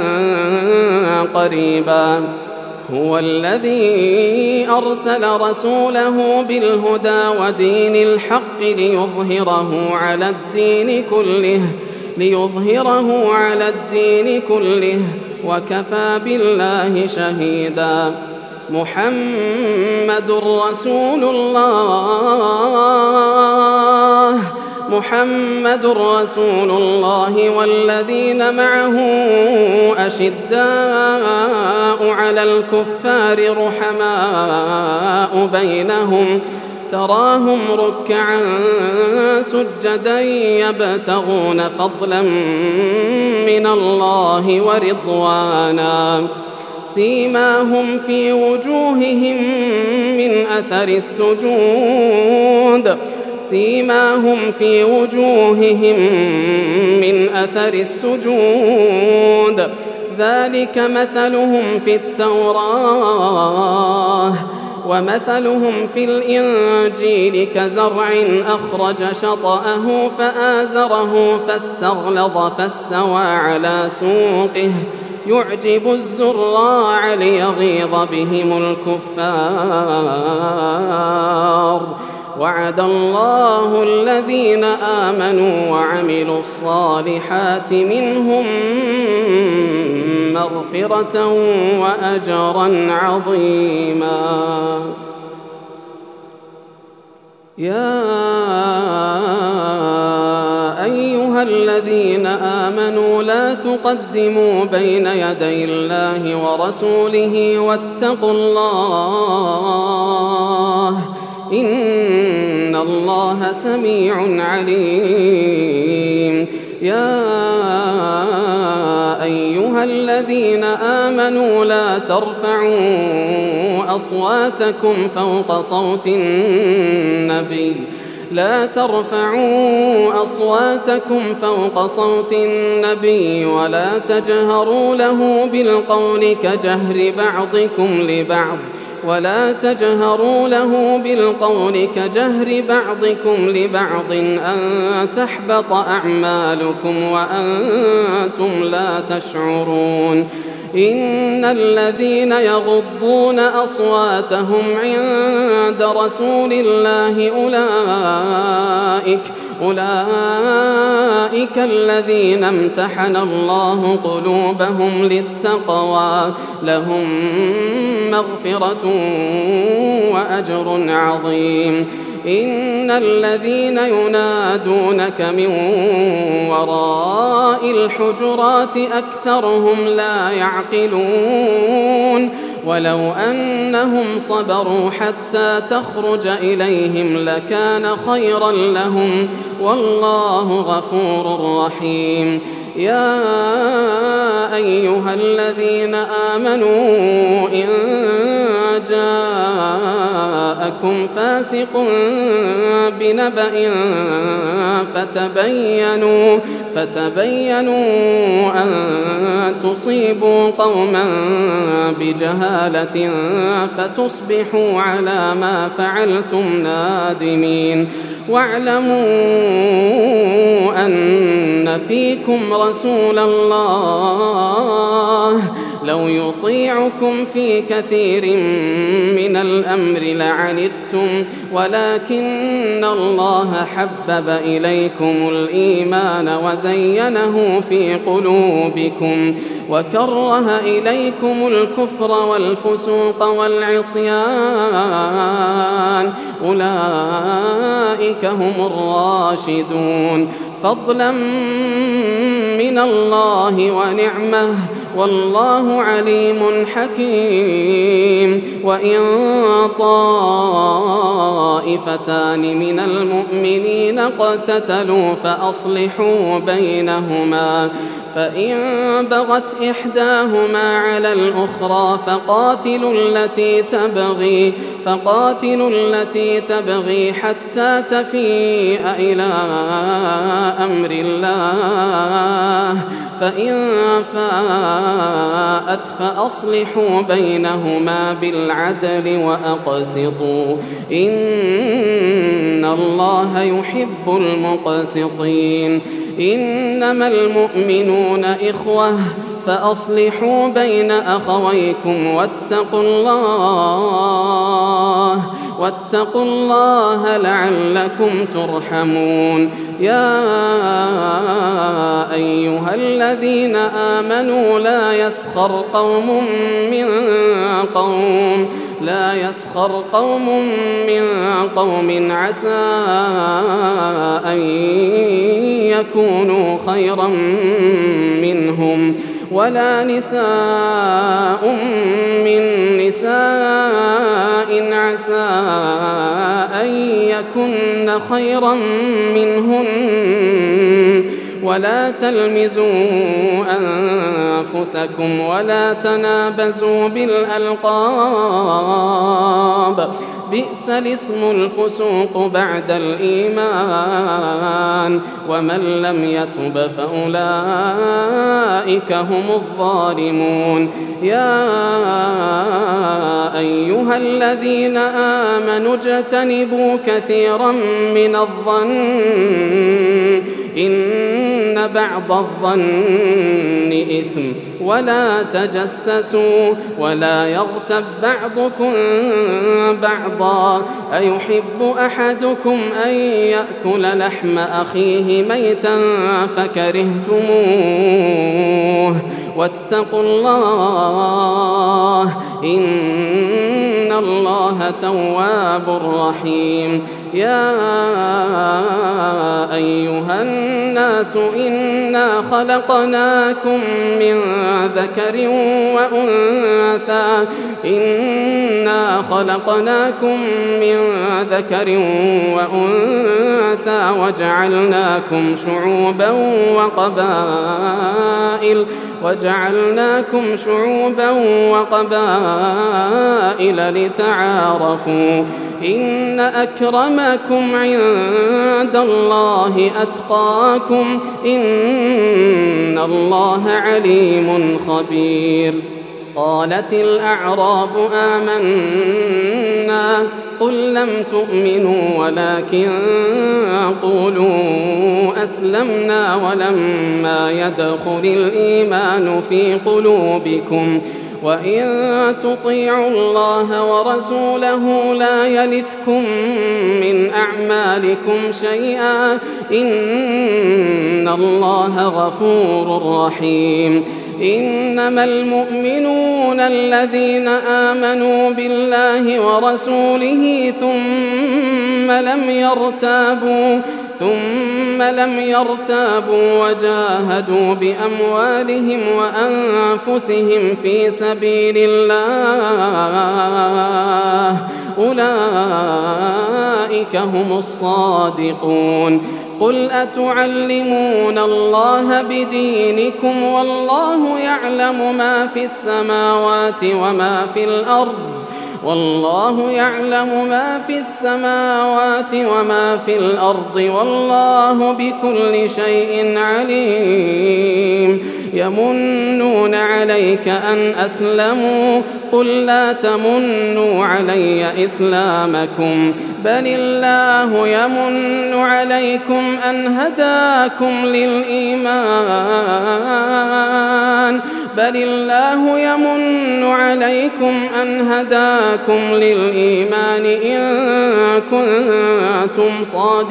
قريبا. هو الذي أرسل رسوله بالهدى ودين الحق ليظهره على الدين كله ليظهره على الدين كله وكفى بالله شهيدا. محمد رسول الله محمد رسول الله والذين معه أشداء على الكفار رحماء بينهم تراهم ركعا سجدا يبتغون فضلا من الله ورضوانا سيماهم في وجوههم من أثر السجود سيماهم في وجوههم من أثر السجود ذلك مثلهم في التوراة ومثلهم في الإنجيل كزرع أخرج شطأه فآزره فاستغلظ فاستوى على سوقه يعجب الزراع ليغيظ بهم الكفار وعد الله الذين آمنوا وعملوا الصالحات منهم مغفرة وأجرا عظيما. يا أيها الذين آمنوا لا تقدموا بين يدي الله ورسوله واتقوا الله إن الله سميع عليم. يا أيها الذين آمنوا لا ترفعوا أصواتكم فوق صوت النبي لا ترفعوا أصواتكم فوق صوت النبي ولا تجهروا له بالقول كجهر بعضكم لبعض ولا تجهروا له بالقول كجهر بعضكم لبعض أن تحبط أعمالكم وأنتم لا تشعرون. إن الذين يغضون أصواتهم عند رسول الله أولئك أولئك الذين امتحن الله قلوبهم للتقوى لهم مغفرة وأجر عظيم. إن الذين ينادونك من وراء الحجرات أكثرهم لا يعقلون ولو أنهم صبروا حتى تخرج إليهم لكان خيرا لهم والله غفور رحيم. يا أيها الذين آمنوا إن جاءكم فاسق بنبأ فتبينوا فتبينوا أن تصيبوا قوما بجهالة فتصبحوا على ما فعلتم نادمين. واعلموا أن فيكم رسول الله لو يطيعكم في كثير من الأمر لعنتم ولكن الله حبب إليكم الإيمان وزينه في قلوبكم وكره إليكم الكفر والفسوق والعصيان أولئك هم الراشدون فضلا من الله ونعمه والله عليم حكيم. وإن طائفتان من المؤمنين اقتتلوا فأصلحوا بينهما فإن بغت إحداهما على الأخرى فقاتلوا التي تبغي فقاتلوا التي تبغي حتى تفيء إلى أمر الله فإن فاءت فأصلحوا بينهما بالعدل وأقسطوا إن الله يحب المقسطين. إنما المؤمنون إخوة فأصلحوا بين أخويكم واتقوا الله واتقوا الله لعلكم ترحمون. يا أيها الذين آمنوا لا يسخر قوم من قوم لا يسخر قوم من قوم عسى أن يكونوا خيرا منهم ولا نساء من نساء عسى أن يكن خيرا منهن ولا تلمزوا أنفسكم ولا تنابزوا بالألقاب بئس الاسم الفسوق بعد الإيمان ومن لم يتب فأولئك هم الظالمون. يا أيها الذين آمنوا اجتنبوا كثيرا من الظن إن بعض الظن إثم ولا تجسسوا ولا يغتب بعضكم بعضا أيحب أحدكم أن يأكل لحم أخيه ميتا فكرهتموه واتقوا الله إن الله تواب رحيم. يا أيها الناس إنا خلقناكم من ذكر وأنثى إنا خلقناكم من ذكر وأنثى وجعلناكم شعوبا وقبائل وجعلناكم شعوبا وقبائل لتعارفوا إن أكرمكم عند الله أتقاكم إن الله عليم خبير. قالت الأعراب آمنا قل لم تؤمنوا ولكن قولوا أسلمنا ولما يدخل الإيمان في قلوبكم وإن تطيعوا الله ورسوله لا يلتكم من أعمالكم شيئا إن الله غفور رحيم. إنما المؤمنون الذين آمنوا بالله ورسوله ثم لم يرتابوا ثم لم يرتابوا وجاهدوا بأموالهم وأنفسهم في سبيل الله أولئك هم الصادقون. قل أتعلمون الله بدينكم والله يعلم ما في السماوات وما في الأرض والله يعلم ما في السماوات وما في الأرض والله بكل شيء عليم. يمنون عليك أن أسلموا قل لا تمنوا علي إسلامكم بل الله يمن عليكم أن هداكم للإيمان بل الله يمن عليكم أن هداكم للإيمان إن كنتم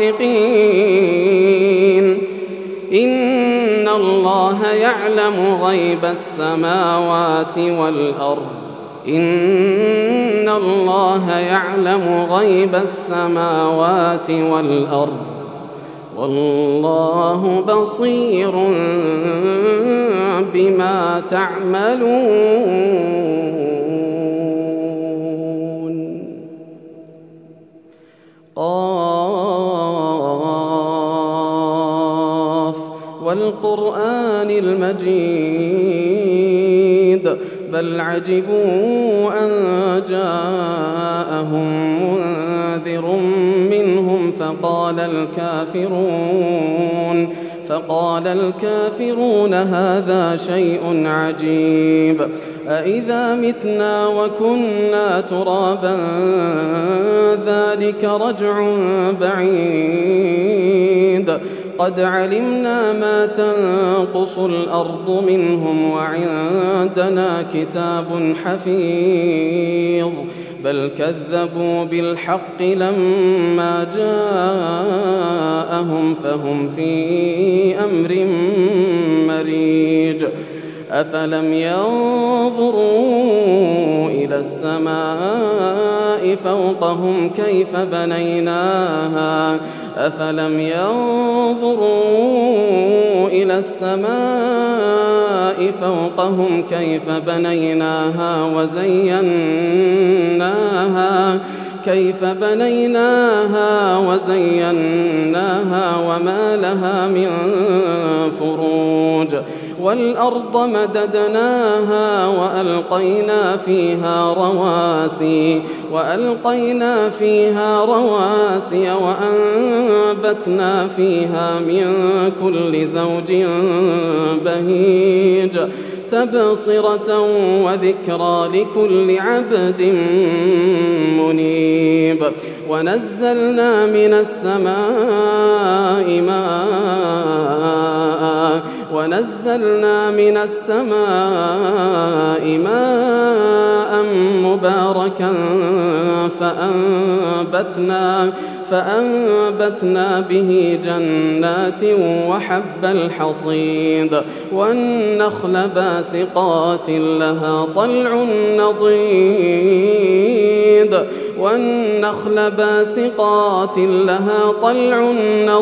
صادقين. إن الله يعلم غيب السماوات والأرض إن الله يعلم غيب السماوات والأرض والله بصير بما تعملون. قاف والقرآن المجيد بل عجبوا أن جاءهم منذر منهم فقال الكافرون فقال الكافرون هذا شيء عجيب أإذا متنا وكنا ترابا ذلك رجع بعيد قد علمنا ما تنقص الأرض منهم وعندنا كتاب حفيظ بل كذبوا بالحق لما جاءهم فهم في أمر مريج. أفلم ينظروا إلى السماء فوقهم كيف بنيناها أفلم ينظروا إلى السماء فوقهم كيف بنيناها وزيناها كيف بنيناها وزيناها وما لها من فروج والأرض مددناها وألقينا فيها رواسي وألقينا فيها رواسي وأنبتنا فيها من كل زوج بهيج تبصرة وذكرى لكل عبد منيب. ونزلنا من السماء ماء ونزلنا من السماء ماء مباركا فأنبتنا فأنبتنا به جنات وحب الحصيد والنخل باسقات لها طلع نضيد والنخل باسقات لها طلع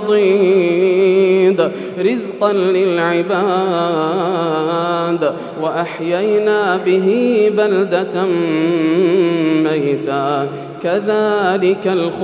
نضيد رزقا للعباد وأحيينا به بلدة ميتا كذلك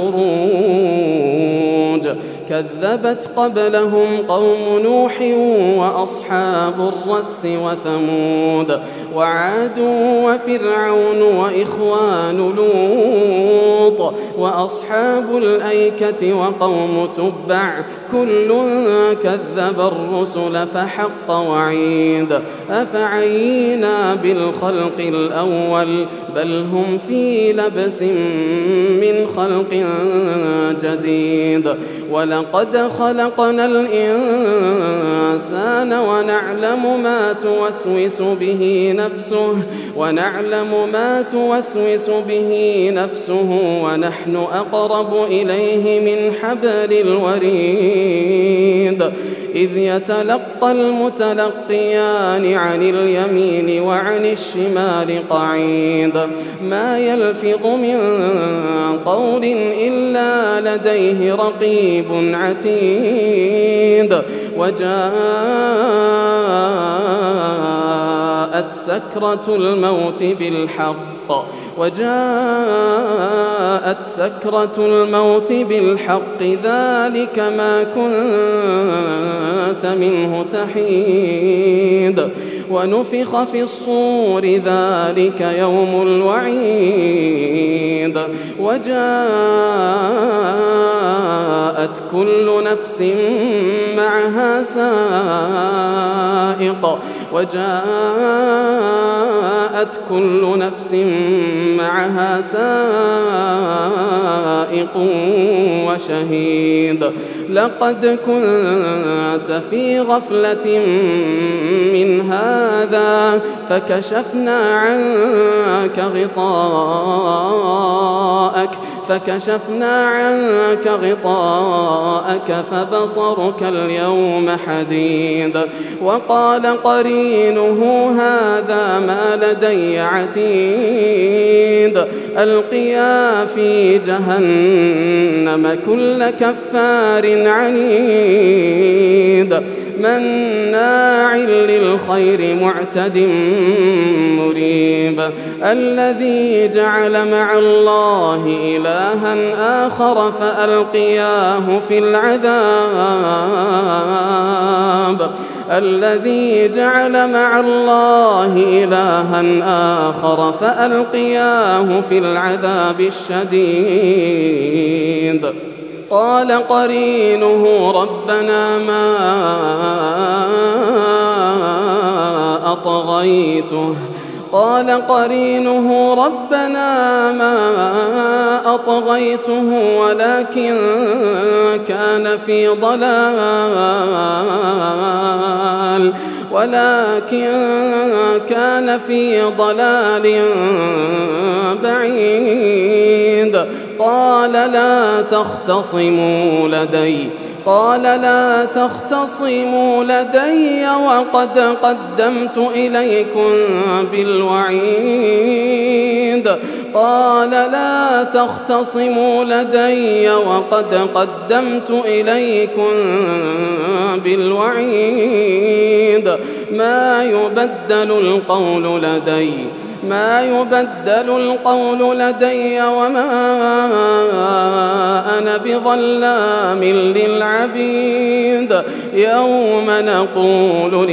الخروج. كذبت قبلهم قوم نوح وأصحاب الرس وثمود وعاد وفرعون وإخوان لوط وأصحاب الأيكة وقوم تبع كل كذب الرسل فحق وعيد. أفعينا بالخلق الأول بل هم في لبس من خلق جديد. ولقد خلقنا الإنسان ونعلم ما توسوس به نفسه ونعلم ما توسوس به نفسه ونحن أقرب إليه من حبل الوريد. إذ يتلقى المتلقيان عن اليمين وعن الشمال قعيد ما يلفظ من قول إلا لديه رقيب عتيد. وجاءت سكرة الموت بالحق وجاءت سكرة الموت بالحق ذلك ما كنت منه تحيد. ونفخ في الصور ذلك يوم الوعيد. وجاءت كل نفس معها سائق وجاءت كل نفس معها سائق وشهيد. لقد كنت في غفلة من هذا فكشفنا عنك غطاءك فكشفنا عنك غطاءك فبصرك اليوم حديد. وقال قرينه هذا ما لدي عتيد. ألقيا في جهنم كل كفار عنيد مناع للخير معتد مريب. الذي جعل مع الله إلها آخر فألقياه في العذاب الذي جعل مع الله إلها آخر فألقياه في العذاب الشديد. قال قرينه ربنا ما أطغيته قال قرينه ربنا ما أطغيته ولكن كان في ضلال ولكن كان في ضلال بعيد. قال لا تختصموا لدي قال لا تختصموا لدي وقد قدمت إليكم بالوعيد. قال لا تختصموا لدي وقد قدمت إليكم بالوعيد. ما يبدل القول لدي ما يبدل القول لدي وما أنا بظلام للعبيد يوم نقول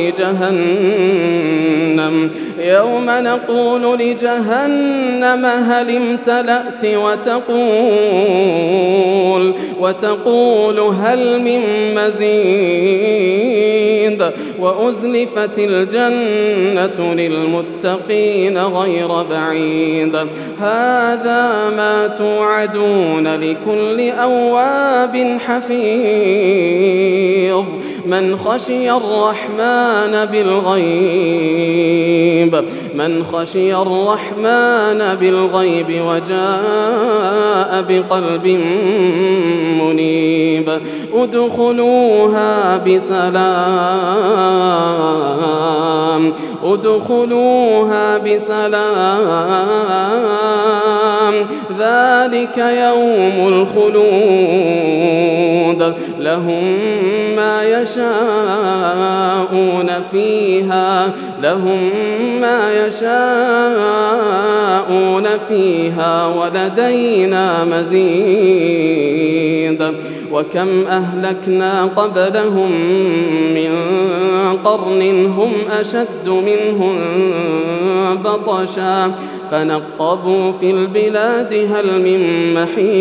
لجهنم يوم نقول لجهنم هل امتلأت وتقول وتقول هل من مزيد وأزلفت الجنة للمتقين غير بعيد هذا ما توعدون لكل أواب حفيظ من خشي الرحمن بالغيب من خشي الرحمن بالغيب وجاء بقلب منيب ادخلوها بسلام ادخلوها بسلام ذلك يوم الخلود لهم ما يشاءون فيها لهم ما يشاءون فيها ولدينا مزيد وكم أهلكنا قبلهم من قرن هم أشد منهم بطشا فنقبوا في البلاد هل من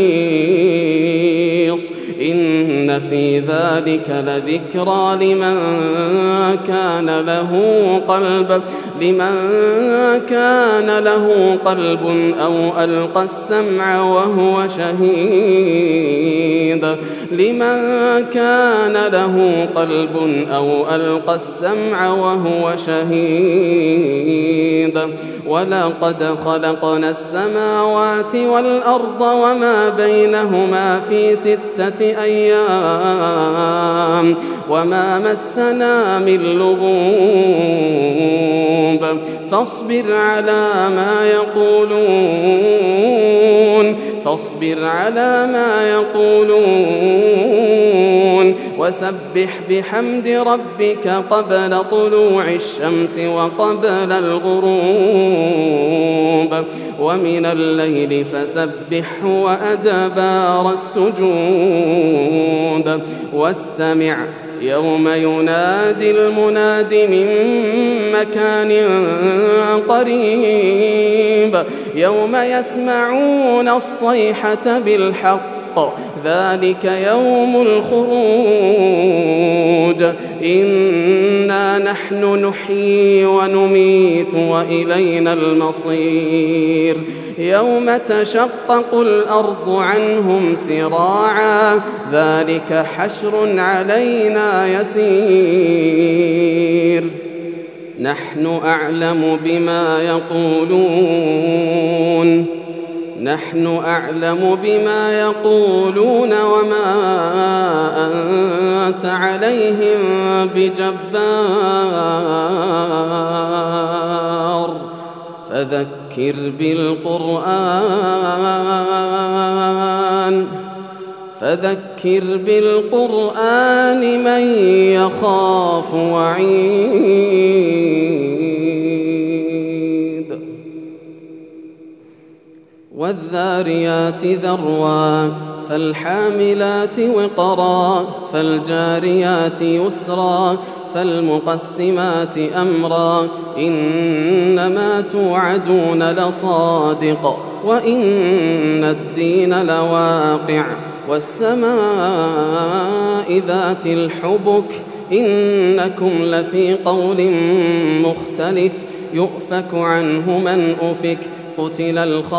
محيص إن في ذلك لذكرى لمن كان له قلب لمن كان له قلب أو ألقى السمع وهو شهيد لمن كان له قلب أو ألقى السمع وهو شهيد ولقد خلقنا السماوات والأرض وما بينهما في ستة أيام وما مسنا من لغوب فاصبر على ما يقولون فاصبر على ما يقولون وسبح بحمد ربك قبل طلوع الشمس وقبل الغروب ومن الليل فسبحه وأدبار السجود واستمع يوم ينادي المناد من مكان قريب يوم يسمعون الصيحة بالحق ذلك يوم الخروج إنا نحن نحيي ونميت وإلينا المصير يوم تشقق الأرض عنهم سراعا ذلك حشر علينا يسير نحن أعلم بما يقولون نحن أعلم بما يقولون وما أنت عليهم بجبار فذكر بالقرآن فذكر بالقرآن من يخاف وعيد والذاريات ذروا فالحاملات وقرا فالجاريات يسرا فالمقسمات أمرا إنما توعدون لصادق وإن الدين لواقع والسماء ذات الحبك إنكم لفي قول مختلف يؤفك عنه من أفك قتل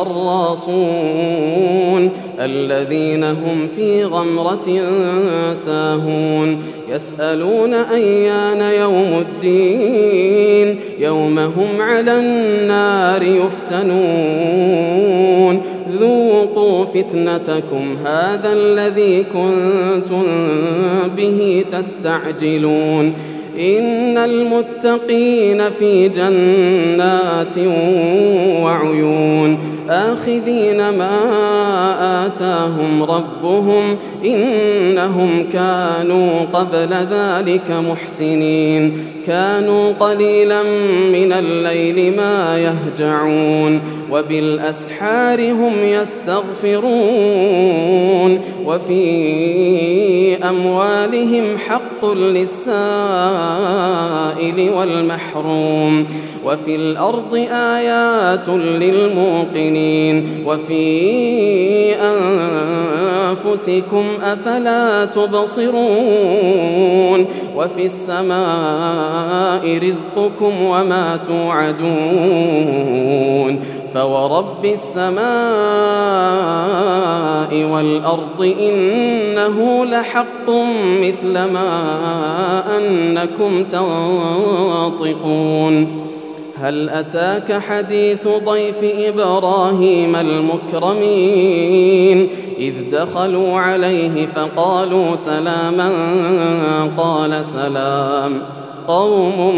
الخراصون الذين هم في غمرة ساهون يسألون أيان يوم الدين يوم هم على النار يفتنون ذوقوا فتنتكم هذا الذي كنتم به تستعجلون إن المتقين في جنات وعيون آخذين ما آتاهم ربهم إنهم كانوا قبل ذلك محسنين كانوا قليلا من الليل ما يهجعون وبالأسحار هم يستغفرون وفي أموالهم حق للسائل والمحروم وفي الأرض آيات للموقنين وفي أنفسكم أفلا تبصرون وفي السماء رزقكم وما توعدون فورب السماء والأرض إنه لحق مثل ما أنكم تنطقون هل أتاك حديث ضيف إبراهيم المكرمين إذ دخلوا عليه فقالوا سلاما قال سلام قوم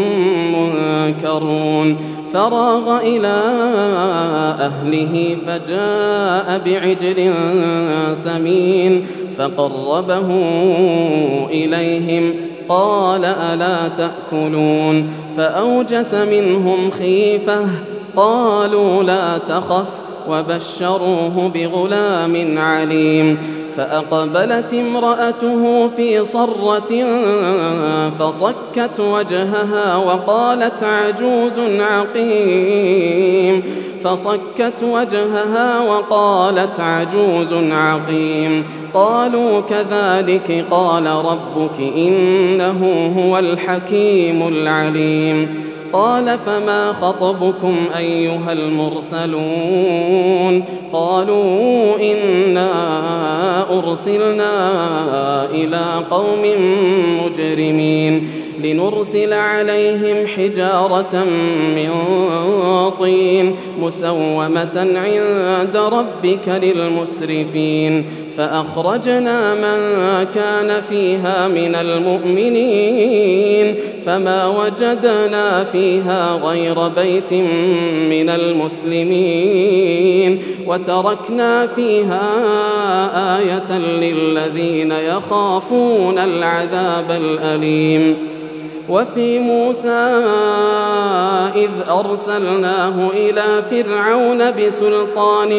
منكرون فراغ إلى أهله فجاء بعجل سمين فقربه إليهم قال ألا تأكلون فأوجس منهم خيفة قالوا لا تخف وبشروه بغلام عليم فأقبلت امرأته في صرة فصكت وجهها وقالت عجوز عقيم فصكت وجهها وقالت عجوز عقيم قالوا كذلك قال ربك إنه هو الحكيم العليم قال فما خطبكم أيها المرسلون قالوا إنا أرسلنا إلى قوم مجرمين لنرسل عليهم حجارة من طين مسومة عند ربك للمسرفين فأخرجنا من كان فيها من المؤمنين فما وجدنا فيها غير بيت من المسلمين وتركنا فيها آية للذين يخافون العذاب الأليم وفي موسى إذ أرسلناه إلى فرعون بسلطان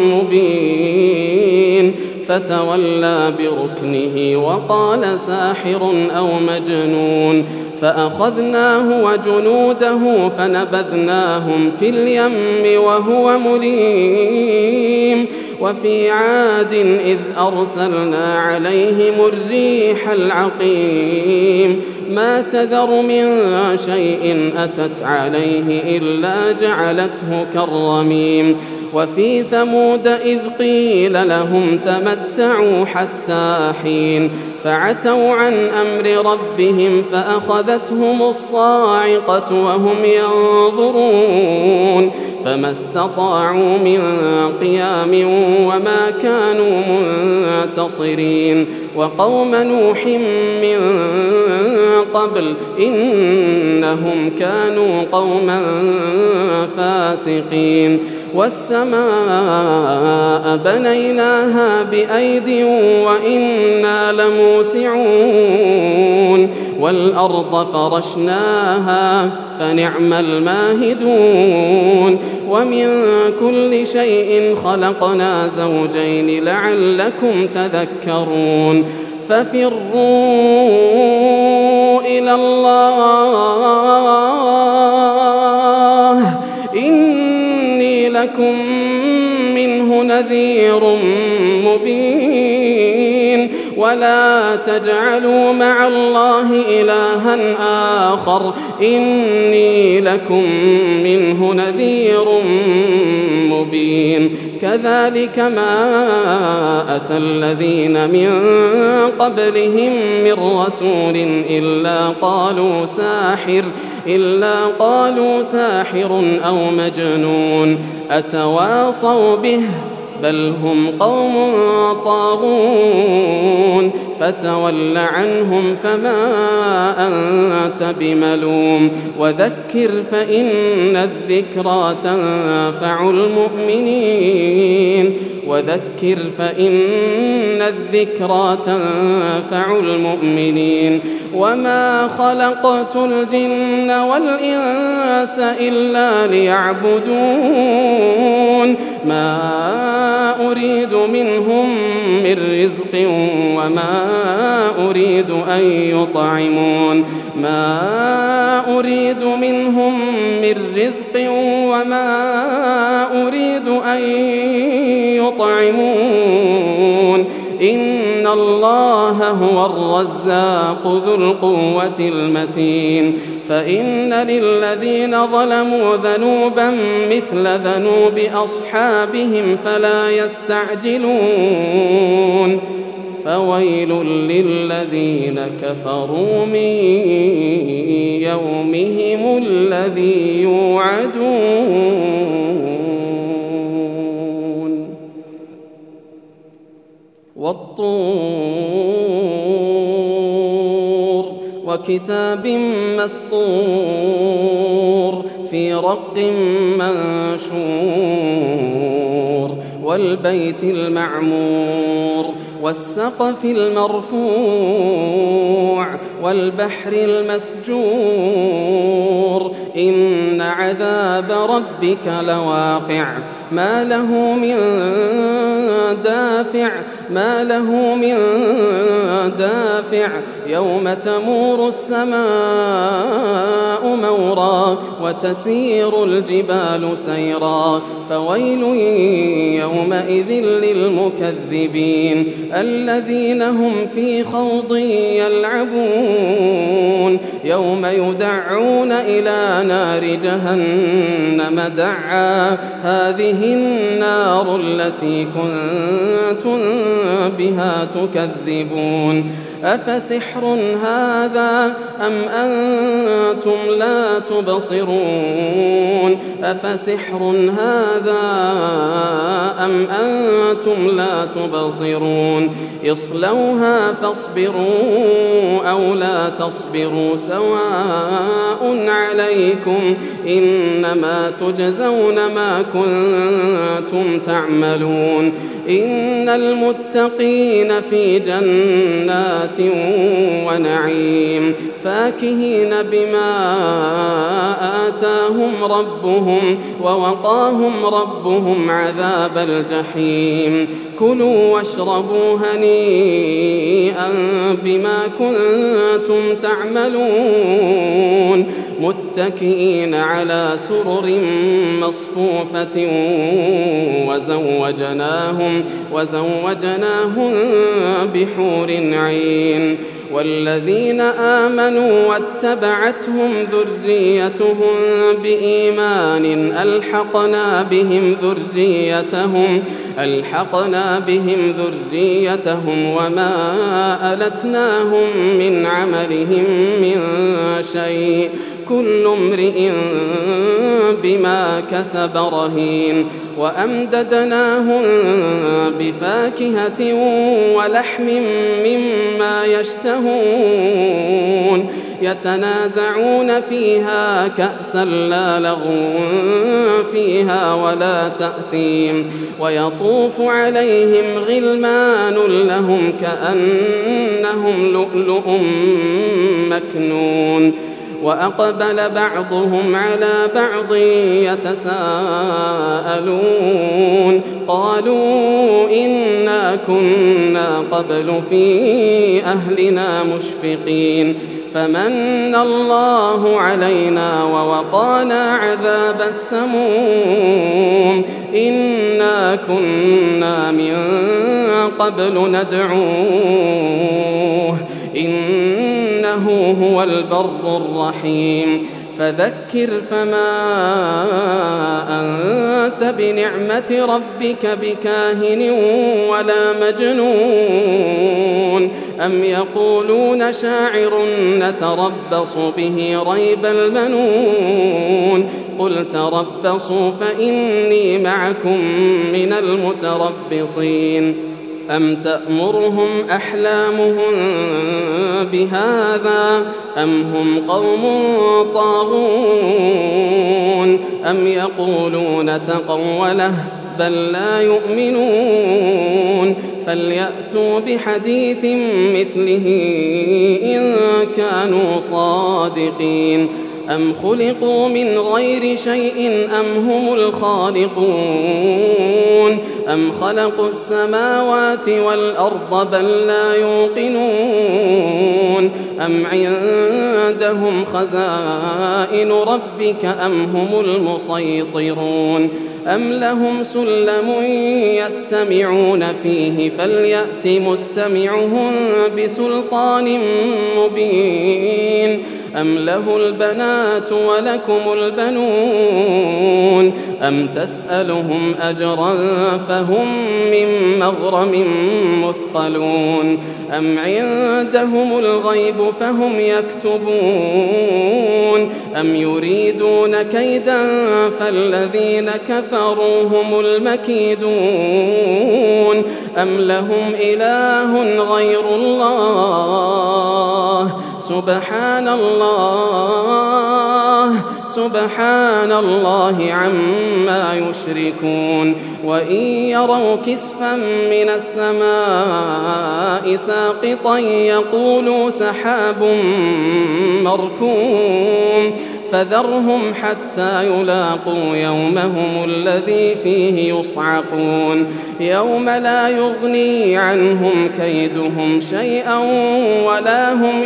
مبين فتولى بركنه وقال ساحر أو مجنون فأخذناه وجنوده فنبذناهم في اليم وهو مليم وفي عاد إذ أرسلنا عليهم الريح العقيم ما تذر من شيء أتت عليه إلا جعلته كالرميم وفي ثمود إذ قيل لهم تمتعوا حتى حين فعتوا عن أمر ربهم فأخذتهم الصاعقة وهم ينظرون فما استطاعوا من قيام وما كانوا منتصرين وقوم نوح من قبل إنهم كانوا قوما فاسقين والسماء بنيناها بأيد وإنا لموسعون والأرض فرشناها فنعم الماهدون ومن كل شيء خلقنا زوجين لعلكم تذكرون ففروا إلى الله إني لكم منه نذير مبين ولا تجعلوا مع الله إلها آخر إني لكم منه نذير مبين كذلك ما أتى الذين من قبلهم من رسول إلا قالوا ساحر إلا قالوا ساحر أو مجنون أتواصوا به بل هم قوم طاغون فتول عنهم فما أنت بملوم وذكر فإن الذكرى تنفع المؤمنين وذكر فإن الذكرى تنفع المؤمنين وما خلقت الجن والإنس إلا ليعبدون ما أريد منهم من رزق وما أريد أن يطعمون ما أريد منهم من رزق وما أريد أن يطعمون إن الله هو الرزاق ذو القوة المتين فإن للذين ظلموا ذنوبا مثل ذنوب أصحابهم فلا يستعجلون فويل للذين كفروا من يومهم الذي يوعدون والطور وكتاب مسطور في رق منشور والبيت المعمور والسقف المرفوع والبحر المسجور إن عذاب ربك لواقع ما له من دافع ما له من دافع يوم تمور السماء مورا وتسير الجبال سيرا فويل يومئذ للمكذبين الذين هم في خوض يلعبون يوم يدعون إلى نار جهنم دعا هذه النار التي كنتم بها تكذبون أفسحر هذا أم أنتم لا تبصرون أفسحر هذا أم أنتم لا تبصرون اصلوها فاصبروا أو لا تصبروا سواء عليكم إنما تجزون ما كنتم تعملون إن المتقين في جنات ونعيم فاكهين بما آتاهم ربهم ووقاهم ربهم عذاب الجحيم كلوا واشربوا هنيئا بما كنتم تعملون متكئين على سرر مصفوفة وزوجناهم وزوجناهم بحور عين والذين آمنوا واتبعتهم ذريتهم بإيمان ألحقنا بهم ذريتهم ألحقنا بهم ذريتهم وما ألتناهم من عملهم من شيء كل امرئ بما كسب رهين وأمددناهم بفاكهة ولحم مما يشتهون يتنازعون فيها كأسا لا لغو فيها ولا تأثيم ويطوف عليهم غلمان لهم كأنهم لؤلؤ مكنون وأقبل بعضهم على بعض يتساءلون قالوا إنا كنا قبل في أهلنا مشفقين فمن الله علينا ووقانا عذاب السموم إنا كنا من قبل ندعوه إنه هو البر الرحيم فذكر فما أنت بنعمة ربك بكاهن ولا مجنون أم يقولون شاعر نتربص به ريب المنون قل تربصوا فإني معكم من المتربصين أم تأمرهم أحلامهم بهذا أم هم قوم طاغون أم يقولون تقوله بل لا يؤمنون فليأتوا بحديث مثله إن كانوا صادقين أم خلقوا من غير شيء أم هم الخالقون أم خلقوا السماوات والأرض بل لا يوقنون أم عندهم خزائن ربك أم هم المسيطرون أم لهم سلم يستمعون فيه فليأت مستمعهم بسلطان مبين أم له البنات ولكم البنون أم تسألهم أجرا فهم من مغرم مثقلون أم عندهم الغيب فهم يكتبون أم يريدون كيدا فالذين كفروا هم المكيدون أم لهم إله غير الله سبحان الله سبحان الله عما يشركون وإن يروا كسفا من السماء ساقطا يقولوا سحاب مركوم فذرهم حتى يلاقوا يومهم الذي فيه يصعقون يوم لا يغني عنهم كيدهم شيئا ولا هم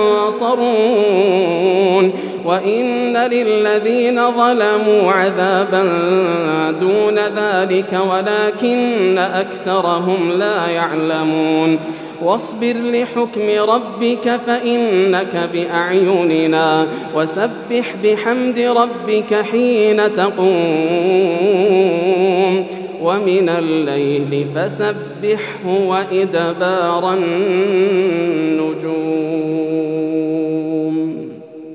ينصرون وإن للذين ظلموا عذابا دون ذلك ولكن أكثرهم لا يعلمون واصبر لحكم ربك فإنك بأعيننا وسبح بحمد ربك حين تقوم ومن الليل فسبحه وإدبار النجوم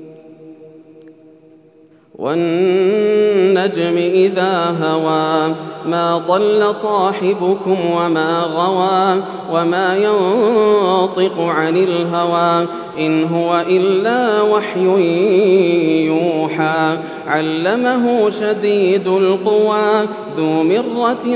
والنجم إذا هوى ما ضل صاحبكم وما غوى وما ينطق عن الهوى إن هو إلا وحي يوحى علمه شديد القوى ذو مرة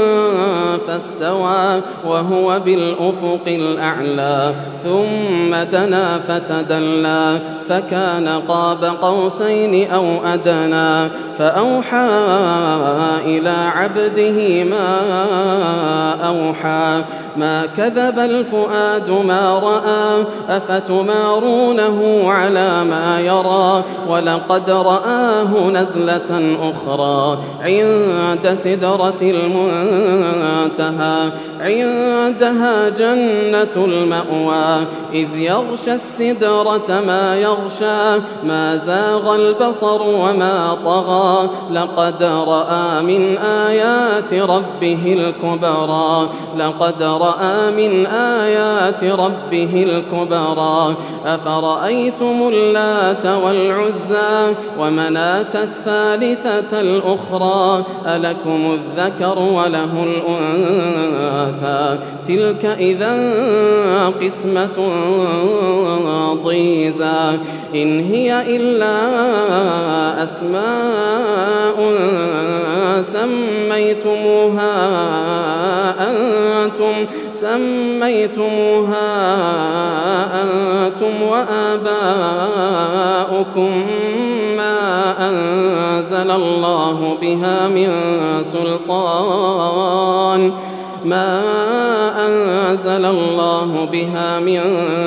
فاستوى وهو بالأفق الأعلى ثم دنا فتدلى فكان قاب قوسين أو أدنى فأوحى إلى عبده ما أوحى ما كذب الفؤاد ما رأى أفتمارونه على ما يرى ولقد رآه نزلة أخرى عند سدرة المنتهى عندها جنة المأوى إذ يغشى السدرة ما يغشى ما زاغ البصر وما طغى لقد رأى من آيات ربه الكبرى لقد رأى من آيات ربه الكبرى أفرأيتم اللات والعزى ومناة الثالثة الأخرى ألكم الذكر وله الأنثى تلك إذا قسمة ضيزى إن هي إلا أسماء سميتموها أنتم سميتموها أنتم وآباؤكم ما أنزل الله بها من سلطان ما أنزل الله بها من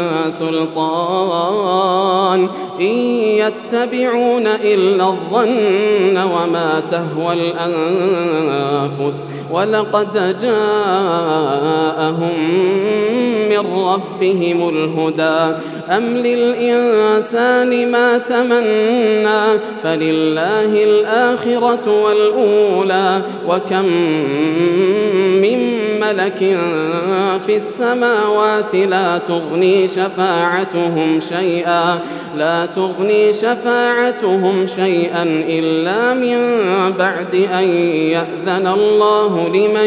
سلطان إن يتبعون إلا الظن وما تهوى الأنفس ولقد جاءهم من ربهم الهدى أم للإنسان ما تمنى فلله الآخرة والأولى وكم من ملك في السماوات لا تغني شفاعتهم شيئا لا تغني شفاعتهم شيئا إلا من بعد أن يأذن الله لمن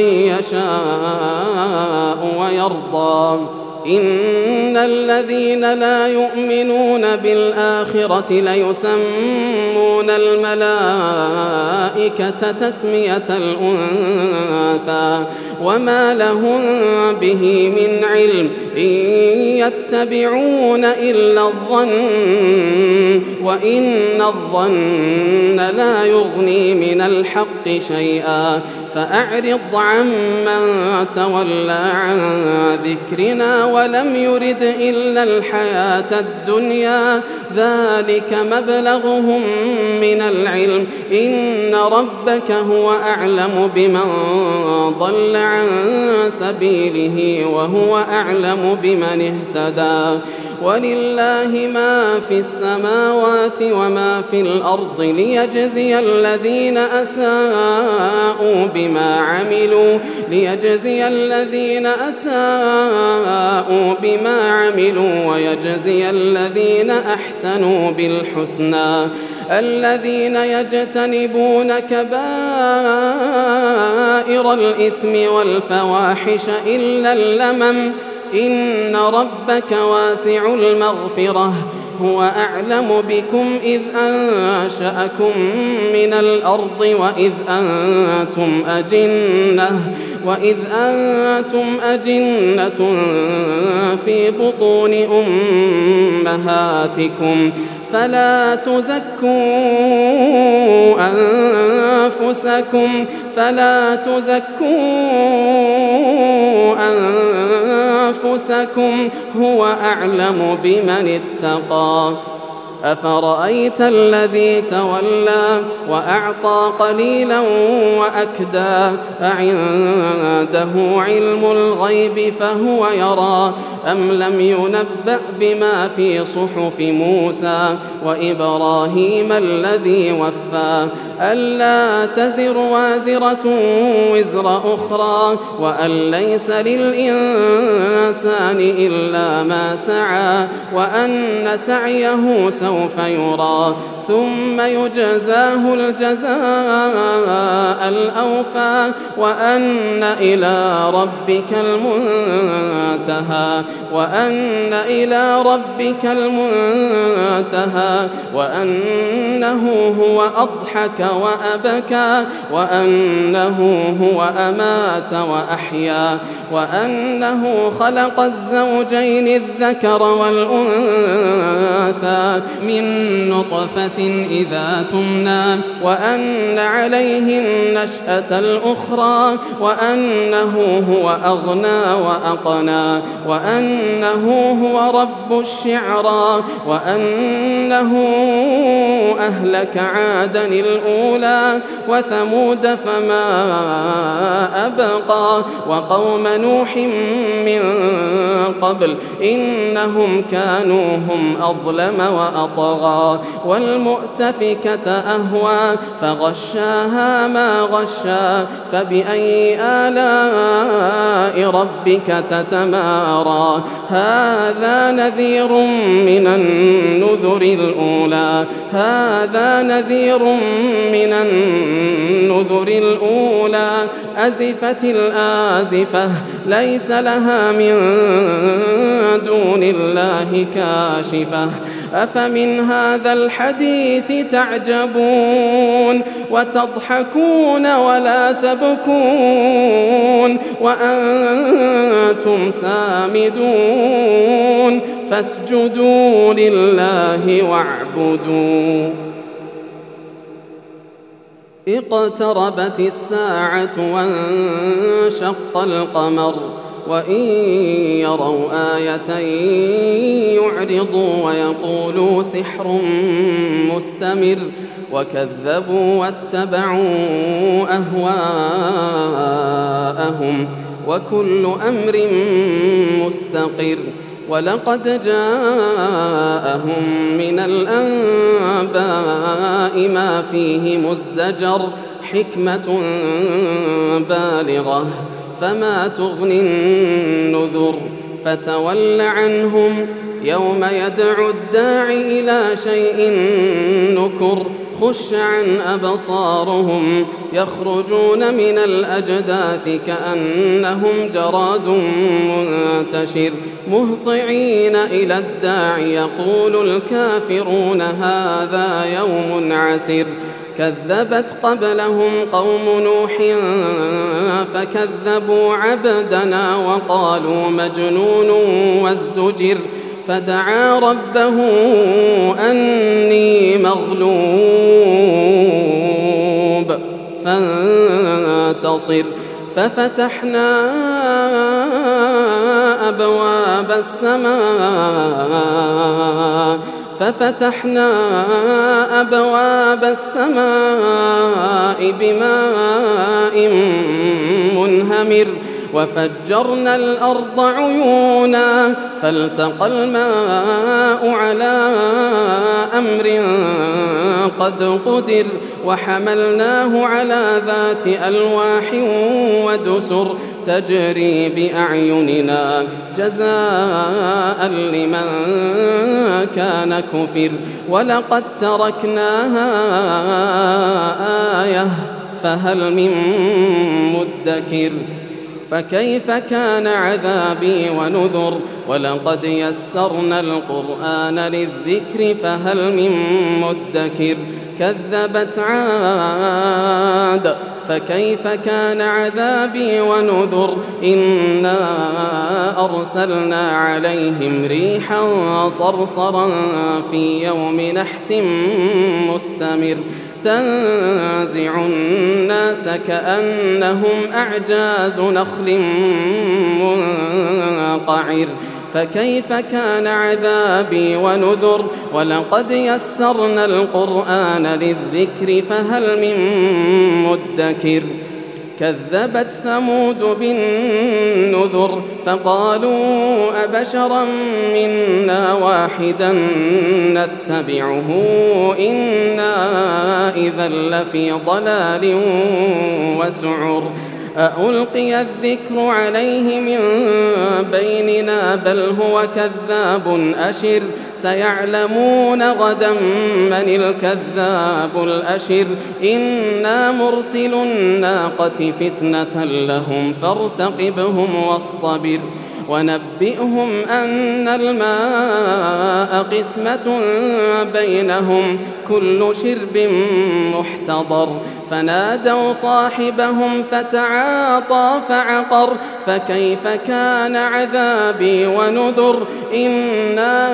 يشاء ويرضى إن الذين لا يؤمنون بالآخرة ليسمون الملائكة تسمية الأنثى وما لهم به من علم إن يتبعون إلا الظن وإن الظن لا يغني من الحق شيئا فأعرض عمن تولى عن ذكرنا ولم يرد إلا الحياة الدنيا ذلك مبلغهم من العلم إن ربك هو أعلم بمن ضل عن سبيله وهو أعلم بمن اهتدى ولله ما في السماوات وما في الأرض ليجزي الذين أساءوا بما عملوا ليجزي الذين أساءوا بما عملوا ويجزي الذين أحسنوا بالحسنى الذين يجتنبون كبائر الإثم والفواحش إلا اللمم إن ربك واسع المغفرة هو أعلم بكم إذ أنشأكم من الأرض وإذ أنتم أجنة وإذ أنتم أجنة في بطون أمهاتكم فلا تزكوا أنفسكم فلا تزكوا أنفسكم هو أعلم بمن اتقى أفرأيت الذي تولى وأعطى قليلا وأكدى أعنده علم الغيب فهو يرى أم لم ينبأ بما في صحف موسى وإبراهيم الذي وفى ألا تزر وازرة وزر أخرى وأن ليس للإنسان إلا ما سعى وأن سعيه سوف يرى ثم يجزاه الجزاء الأوفى وأن إلى ربك المنتهى وأن إلى ربك المنتهى وأنه هو أضحك وأبكى وأنه هو أمات وأحيا وأنه خلق الزوجين الذكر والأنثى من نطفة إذا تمنى وأن عليه النشأة الأخرى وأنه هو أغنى وأقنى وأنه هو رب الشعرى وأنه أهلك عادا الأولى وثمود فما أبقى وقوم نوح من قبل إنهم كانوا هم أظلم وأطغى والمؤتفكة أهوى فغشاها ما غشى فبأي آلاء ربك تتمارى هذا نذير من النذر الأولى هذا نذير من النذر الأولى أزفت الآزفة ليس لها من دون الله كاشفة أفمن هذا الحديث تعجبون وتضحكون ولا تبكون وأنتم سامدون فاسجدوا لله واعبدوا اقتربت الساعة وانشق القمر وإن يروا آية يعرضوا ويقولوا سحر مستمر وكذبوا واتبعوا أهواءهم وكل أمر مستقر ولقد جاءهم من الأنباء ما فيه مزدجر حكمة بالغة فما تغني النذر فتول عنهم يوم يدعو الداع إلى شيء نكر خش عن أبصارهم يخرجون من الأجداث كأنهم جراد منتشر مهطعين إلى الداع يقول الكافرون هذا يوم عسر كذبت قبلهم قوم نوح فكذبوا عبدنا وقالوا مجنون وازدجر فدعا ربه أني مغلوب فانتصر ففتحنا أبواب السماء ففتحنا أبواب السماء بماء منهمر وفجرنا الأرض عيونا فالتقى الماء على أمر قد قدر وحملناه على ذات ألواح ودسر تجري بأعيننا جزاء لمن كان كفر ولقد تركناها آية فهل من مدكر فكيف كان عذابي ونذر ولقد يسرنا القرآن للذكر فهل من مدكر كذبت عاد فكيف كان عذابي ونذر إنا أرسلنا عليهم ريحا صرصرا في يوم نحس مستمر تنزع الناس كأنهم أعجاز نخل منقعر فكيف كان عذابي ونذر ولقد يسرنا القرآن للذكر فهل من مدكر كذبت ثمود بالنذر فقالوا أبشرا منا واحدا نتبعه إنا إذا لفي ضلال وسعر أألقي الذكر عليه من بيننا بل هو كذاب أشر سيعلمون غدا من الكذاب الأشر إنا مرسل الناقة فتنة لهم فارتقبهم واصطبر ونبئهم أن الماء قسمة بينهم كل شرب محتضر فنادوا صاحبهم فتعاطى فعقر فكيف كان عذابي ونذر إنا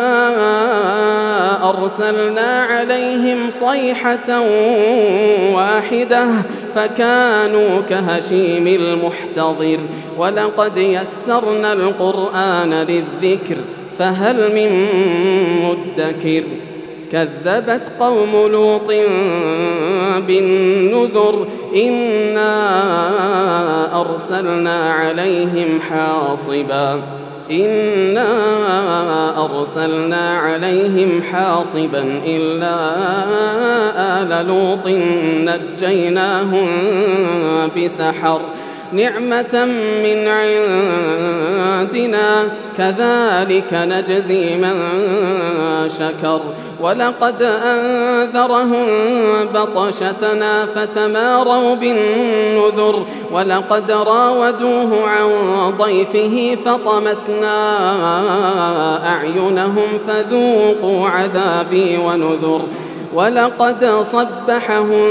أرسلنا عليهم صيحة واحدة فكانوا كهشيم المحتضر ولقد يسرنا القرآن للذكر فهل من مدكر كذبت قوم لوط بالنذر إنا أرسلنا عليهم حاصبا إنا أرسلنا عليهم حاصبا إلا آل لوط نجيناهم بسحر نعمة من عندنا كذلك نجزي من شكر ولقد أنذرهم بطشتنا فتماروا بالنذر ولقد راودوه عن ضيفه فطمسنا أعينهم فذوقوا عذابي ونذر ولقد صبحهم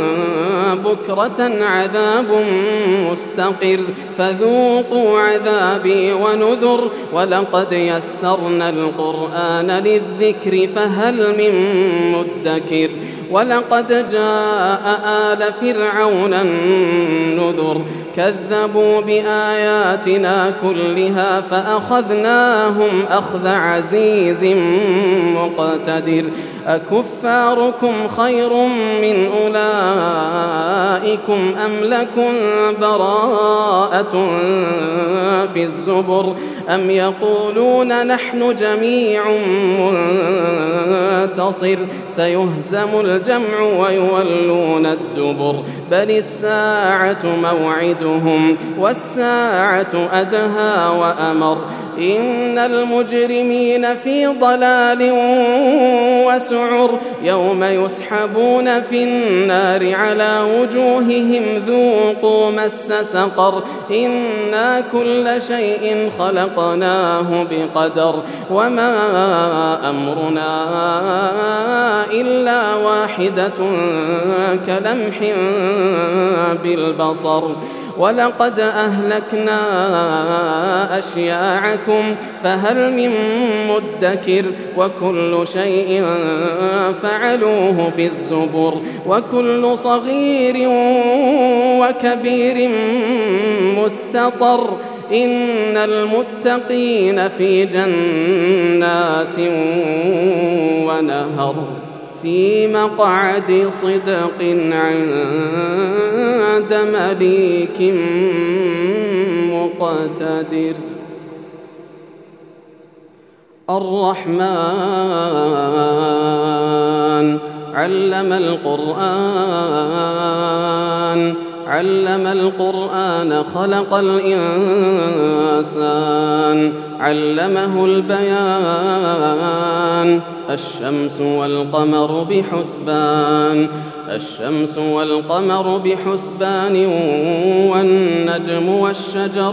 بكرة عذاب مستقر فذوقوا عذابي ونذر ولقد يسرنا القرآن للذكر فهل من مدكر ولقد جاء آل فرعون النذر كذبوا بآياتنا كلها فأخذناهم أخذ عزيز مقتدر أكفاركم خير من أولئكم أم لكم براءة في الزبر أم يقولون نحن جميع منتصر سيهزم الجمع ويولون الدبر بل الساعة موعدهم والساعة أدهى وأمر إن المجرمين في ضلال وسعر يوم يسحبون في النار على وجوههم ذوقوا مس سقر إنا كل شيء خلقناه بقدر وما أمرنا إلا واحدة كلمح بالبصر ولقد أهلكنا أشياعكم فهل من مدكر وكل شيء فعلوه في الزبر وكل صغير وكبير مستطر إن المتقين في جنات ونهر في مقعد صدق عند مليك مقتدر الرحمن علم القرآن علم القرآن خلق الإنسان علمه البيان الشمس والقمر بحسبان الشمس والقمر بحسبان والنجم والشجر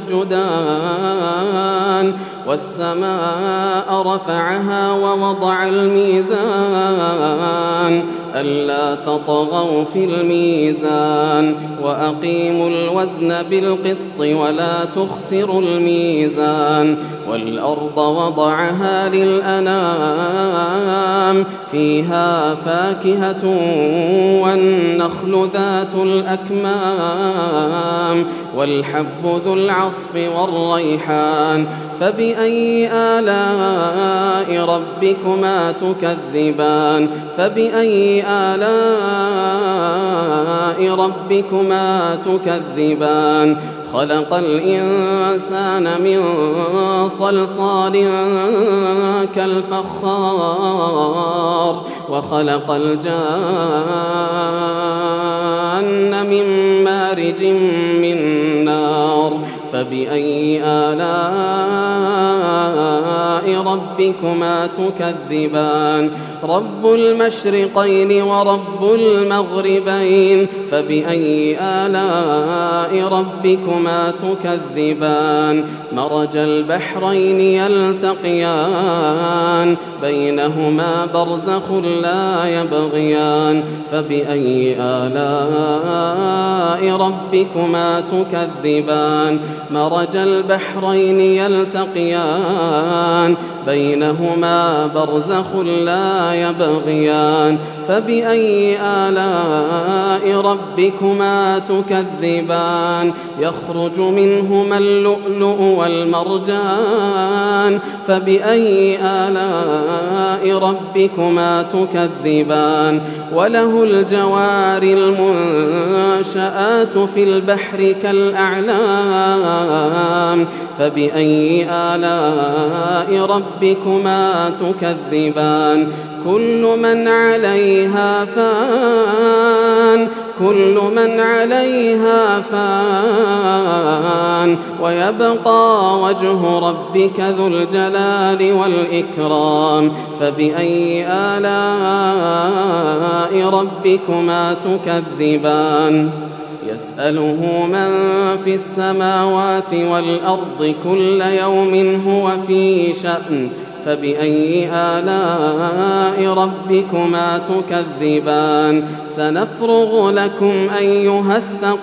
يسجدان والسماء رفعها ووضع الميزان ألا تطغوا في الميزان وأقيموا الوزن بالقسط ولا تخسروا الميزان والأرض وضعها للأنام فيها فاكهة والنخل ذات الأكمام والحب ذو العصف والريحان فبأي آلاء ربكما تكذبان فبأي آلاء ربكما تكذبان خلق الإنسان من صلصال كالفخار وخلق الجان من مارج من نار فبأي آلاء ربكما تكذبان رب المشرقين ورب المغربين فبأي آلاء ربكما تكذبان مرج البحرين يلتقيان بينهما برزخ لا يبغيان فبأي آلاء ربكما تكذبان مرج البحرين يلتقيان بينهما برزخ لا يبغيان فبأي آلاء ربكما تكذبان يخرج منهما اللؤلؤ والمرجان فبأي آلاء ربكما تكذبان وله الجوار المنشآت في البحر كالأعلام فبأي آلاء ربكما تكذبان كل من عليها فان كل من عليها فان ويبقى وجه ربك ذو الجلال والإكرام فبأي آلاء ربكما تكذبان يسأله من في السماوات والأرض كل يوم هو في شأن فبأي آلاء ربكما تكذبان سنفرغ لكم أيها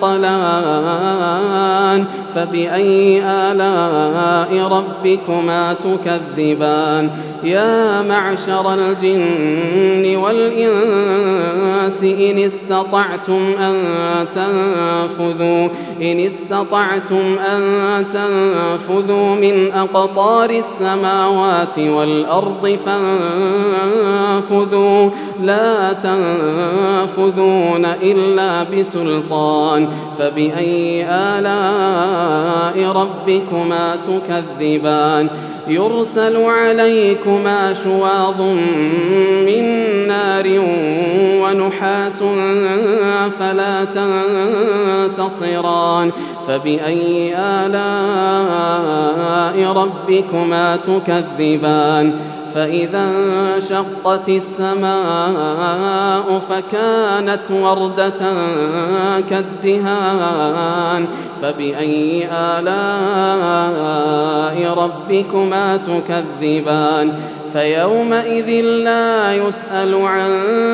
الثقلان فبأي آلاء ربكما تكذبان يا معشر الجن والإنس إن استطعتم أن تنفذوا إن استطعتم أن تنفذوا من أقطار السماوات والأرض فانفذوا لا تنفذون إلا بسلطان فبأي آلاء ربكما تكذبان يرسل عليكما شواظ من نار ونحاس فلا تنتصران فبأي آلاء ربكما تكذبان فإذا انشقت السماء فكانت وردة كالدهان فبأي آلاء ربكما تكذبان فيومئذ لا يسأل عن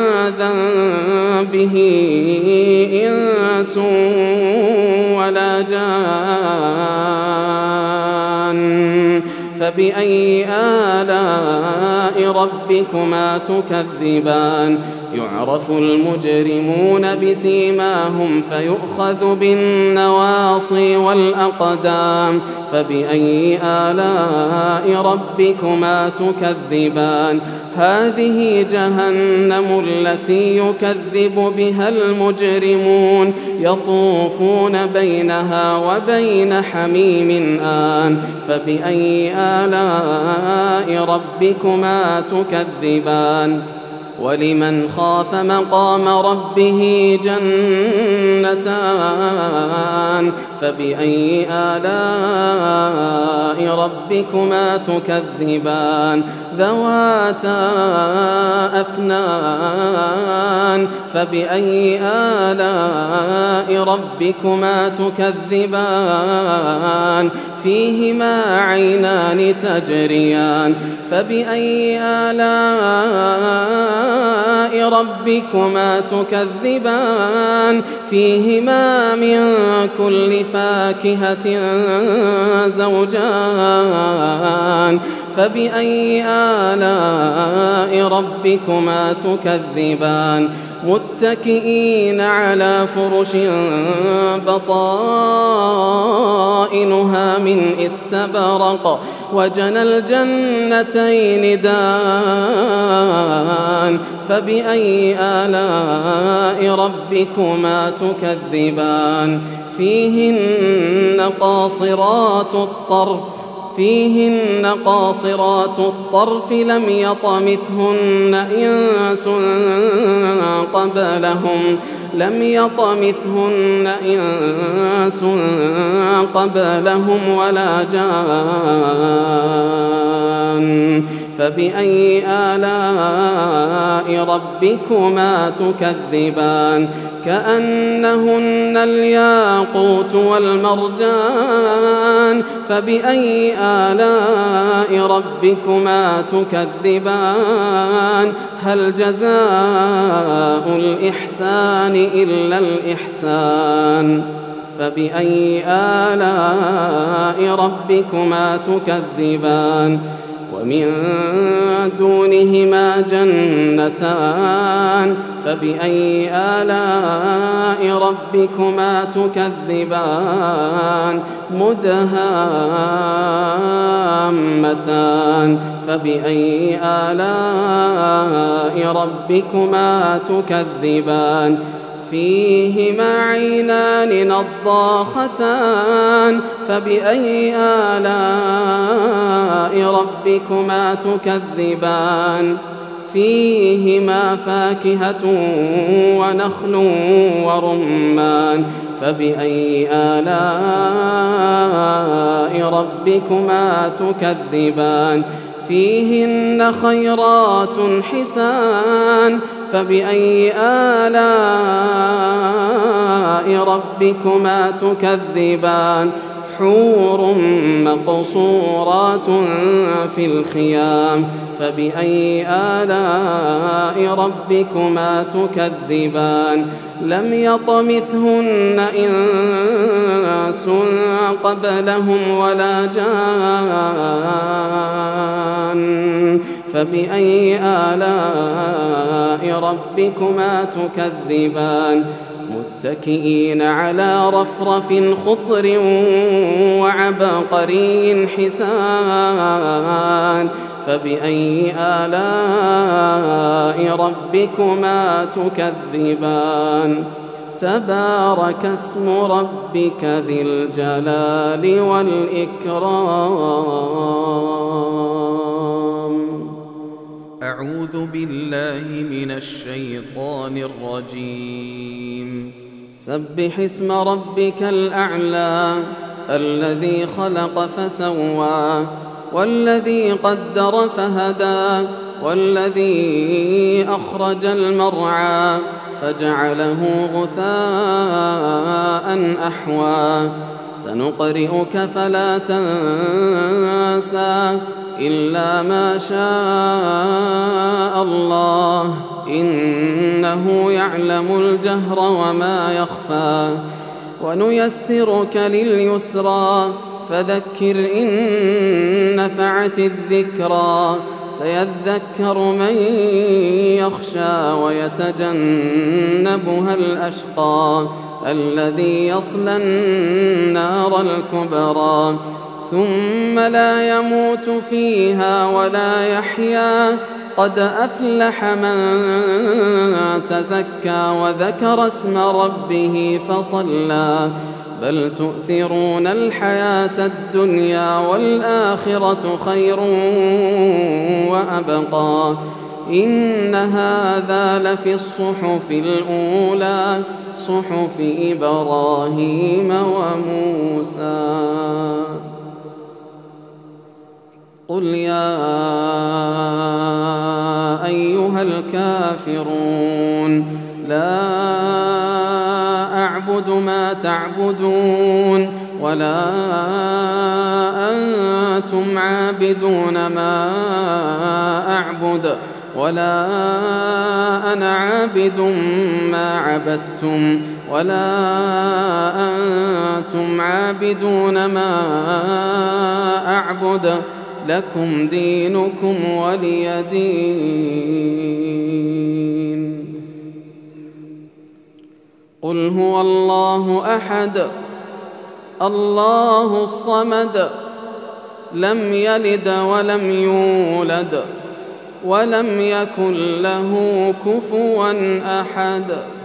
ذنبه إنس ولا جان فبأي آلاء ربكما تكذبان يعرف المجرمون بسيماهم فيؤخذ بالنواصي والأقدام فبأي آلاء ربكما تكذبان هذه جهنم التي يكذب بها المجرمون يطوفون بينها وبين حميم آن فبأي آلاء ربكما تكذبان ولمن خاف مقام ربه جنتان فبأي آلاء ربكما تكذبان ذواتا أفنان فبأي آلاء ربكما تكذبان فيهما عينان تجريان فبأي آلاء ربكما تكذبان فيهما من كل فاكهة زوجان فبأي آلاء ربكما تكذبان متكئين على فرش بطائنها من استبرق وجنى الجنتين دان فبأي آلاء ربكما تكذبان فيهن قاصرات الطرف فيهن قاصرات الطرف لم يطمثهن إنس قبلهم لم يطمثهن إنس قبلهم ولا جان فبأي آلاء ربكما تكذبان كأنهن الياقوت والمرجان فبأي آلاء ربكما تكذبان هل جزاء الإحسان إلا الإحسان فبأي آلاء ربكما تكذبان ومن دونهما جنتان فبأي آلاء ربكما تكذبان مدهامتان فبأي آلاء ربكما تكذبان فيهما عينان نضاختان فبأي آلاء ربكما تكذبان فيهما فاكهة ونخل ورمان فبأي آلاء ربكما تكذبان فيهن خيرات حسان فبأي آلاء ربكما تكذبان حور مقصورات في الخيام فبأي آلاء ربكما تكذبان لم يطمثهن إنس قبلهم ولا جان فبأي آلاء ربكما تكذبان متكئين على رفرف خضر وعبقري حسان فبأي آلاء ربكما تكذبان تبارك اسم ربك ذي الجلال والإكرام. أعوذ بالله من الشيطان الرجيم. سبح اسم ربك الأعلى الذي خلق فسوى والذي قدر فهدى والذي أخرج المرعى فجعله غثاء أحوى سنقرئك فلا تنسى إلا ما شاء الله إنه يعلم الجهر وما يخفى ونيسرك لليسرى فذكر إن نفعت الذكرى سيذكر من يخشى ويتجنبها الأشقى الذي يصلى النار الكبرى ثم لا يموت فيها ولا يحيا قد أفلح من تزكى وذكر اسم ربه فصلى بل تؤثرون الحياة الدنيا والآخرة خير وأبقى إن هذا لفي الصحف الأولى صحف إبراهيم وموسى. قل يا أيها الكافرون لا أعبد ما تعبدون ولا أنتم عابدون ما أعبد ولا أنا عابد ما عبدتم ولا أنتم عابدون ما أعبد لكم دينكم ولي دين. قل هو الله أحد الله الصمد لم يلد ولم يولد ولم يكن له كفوا أحد.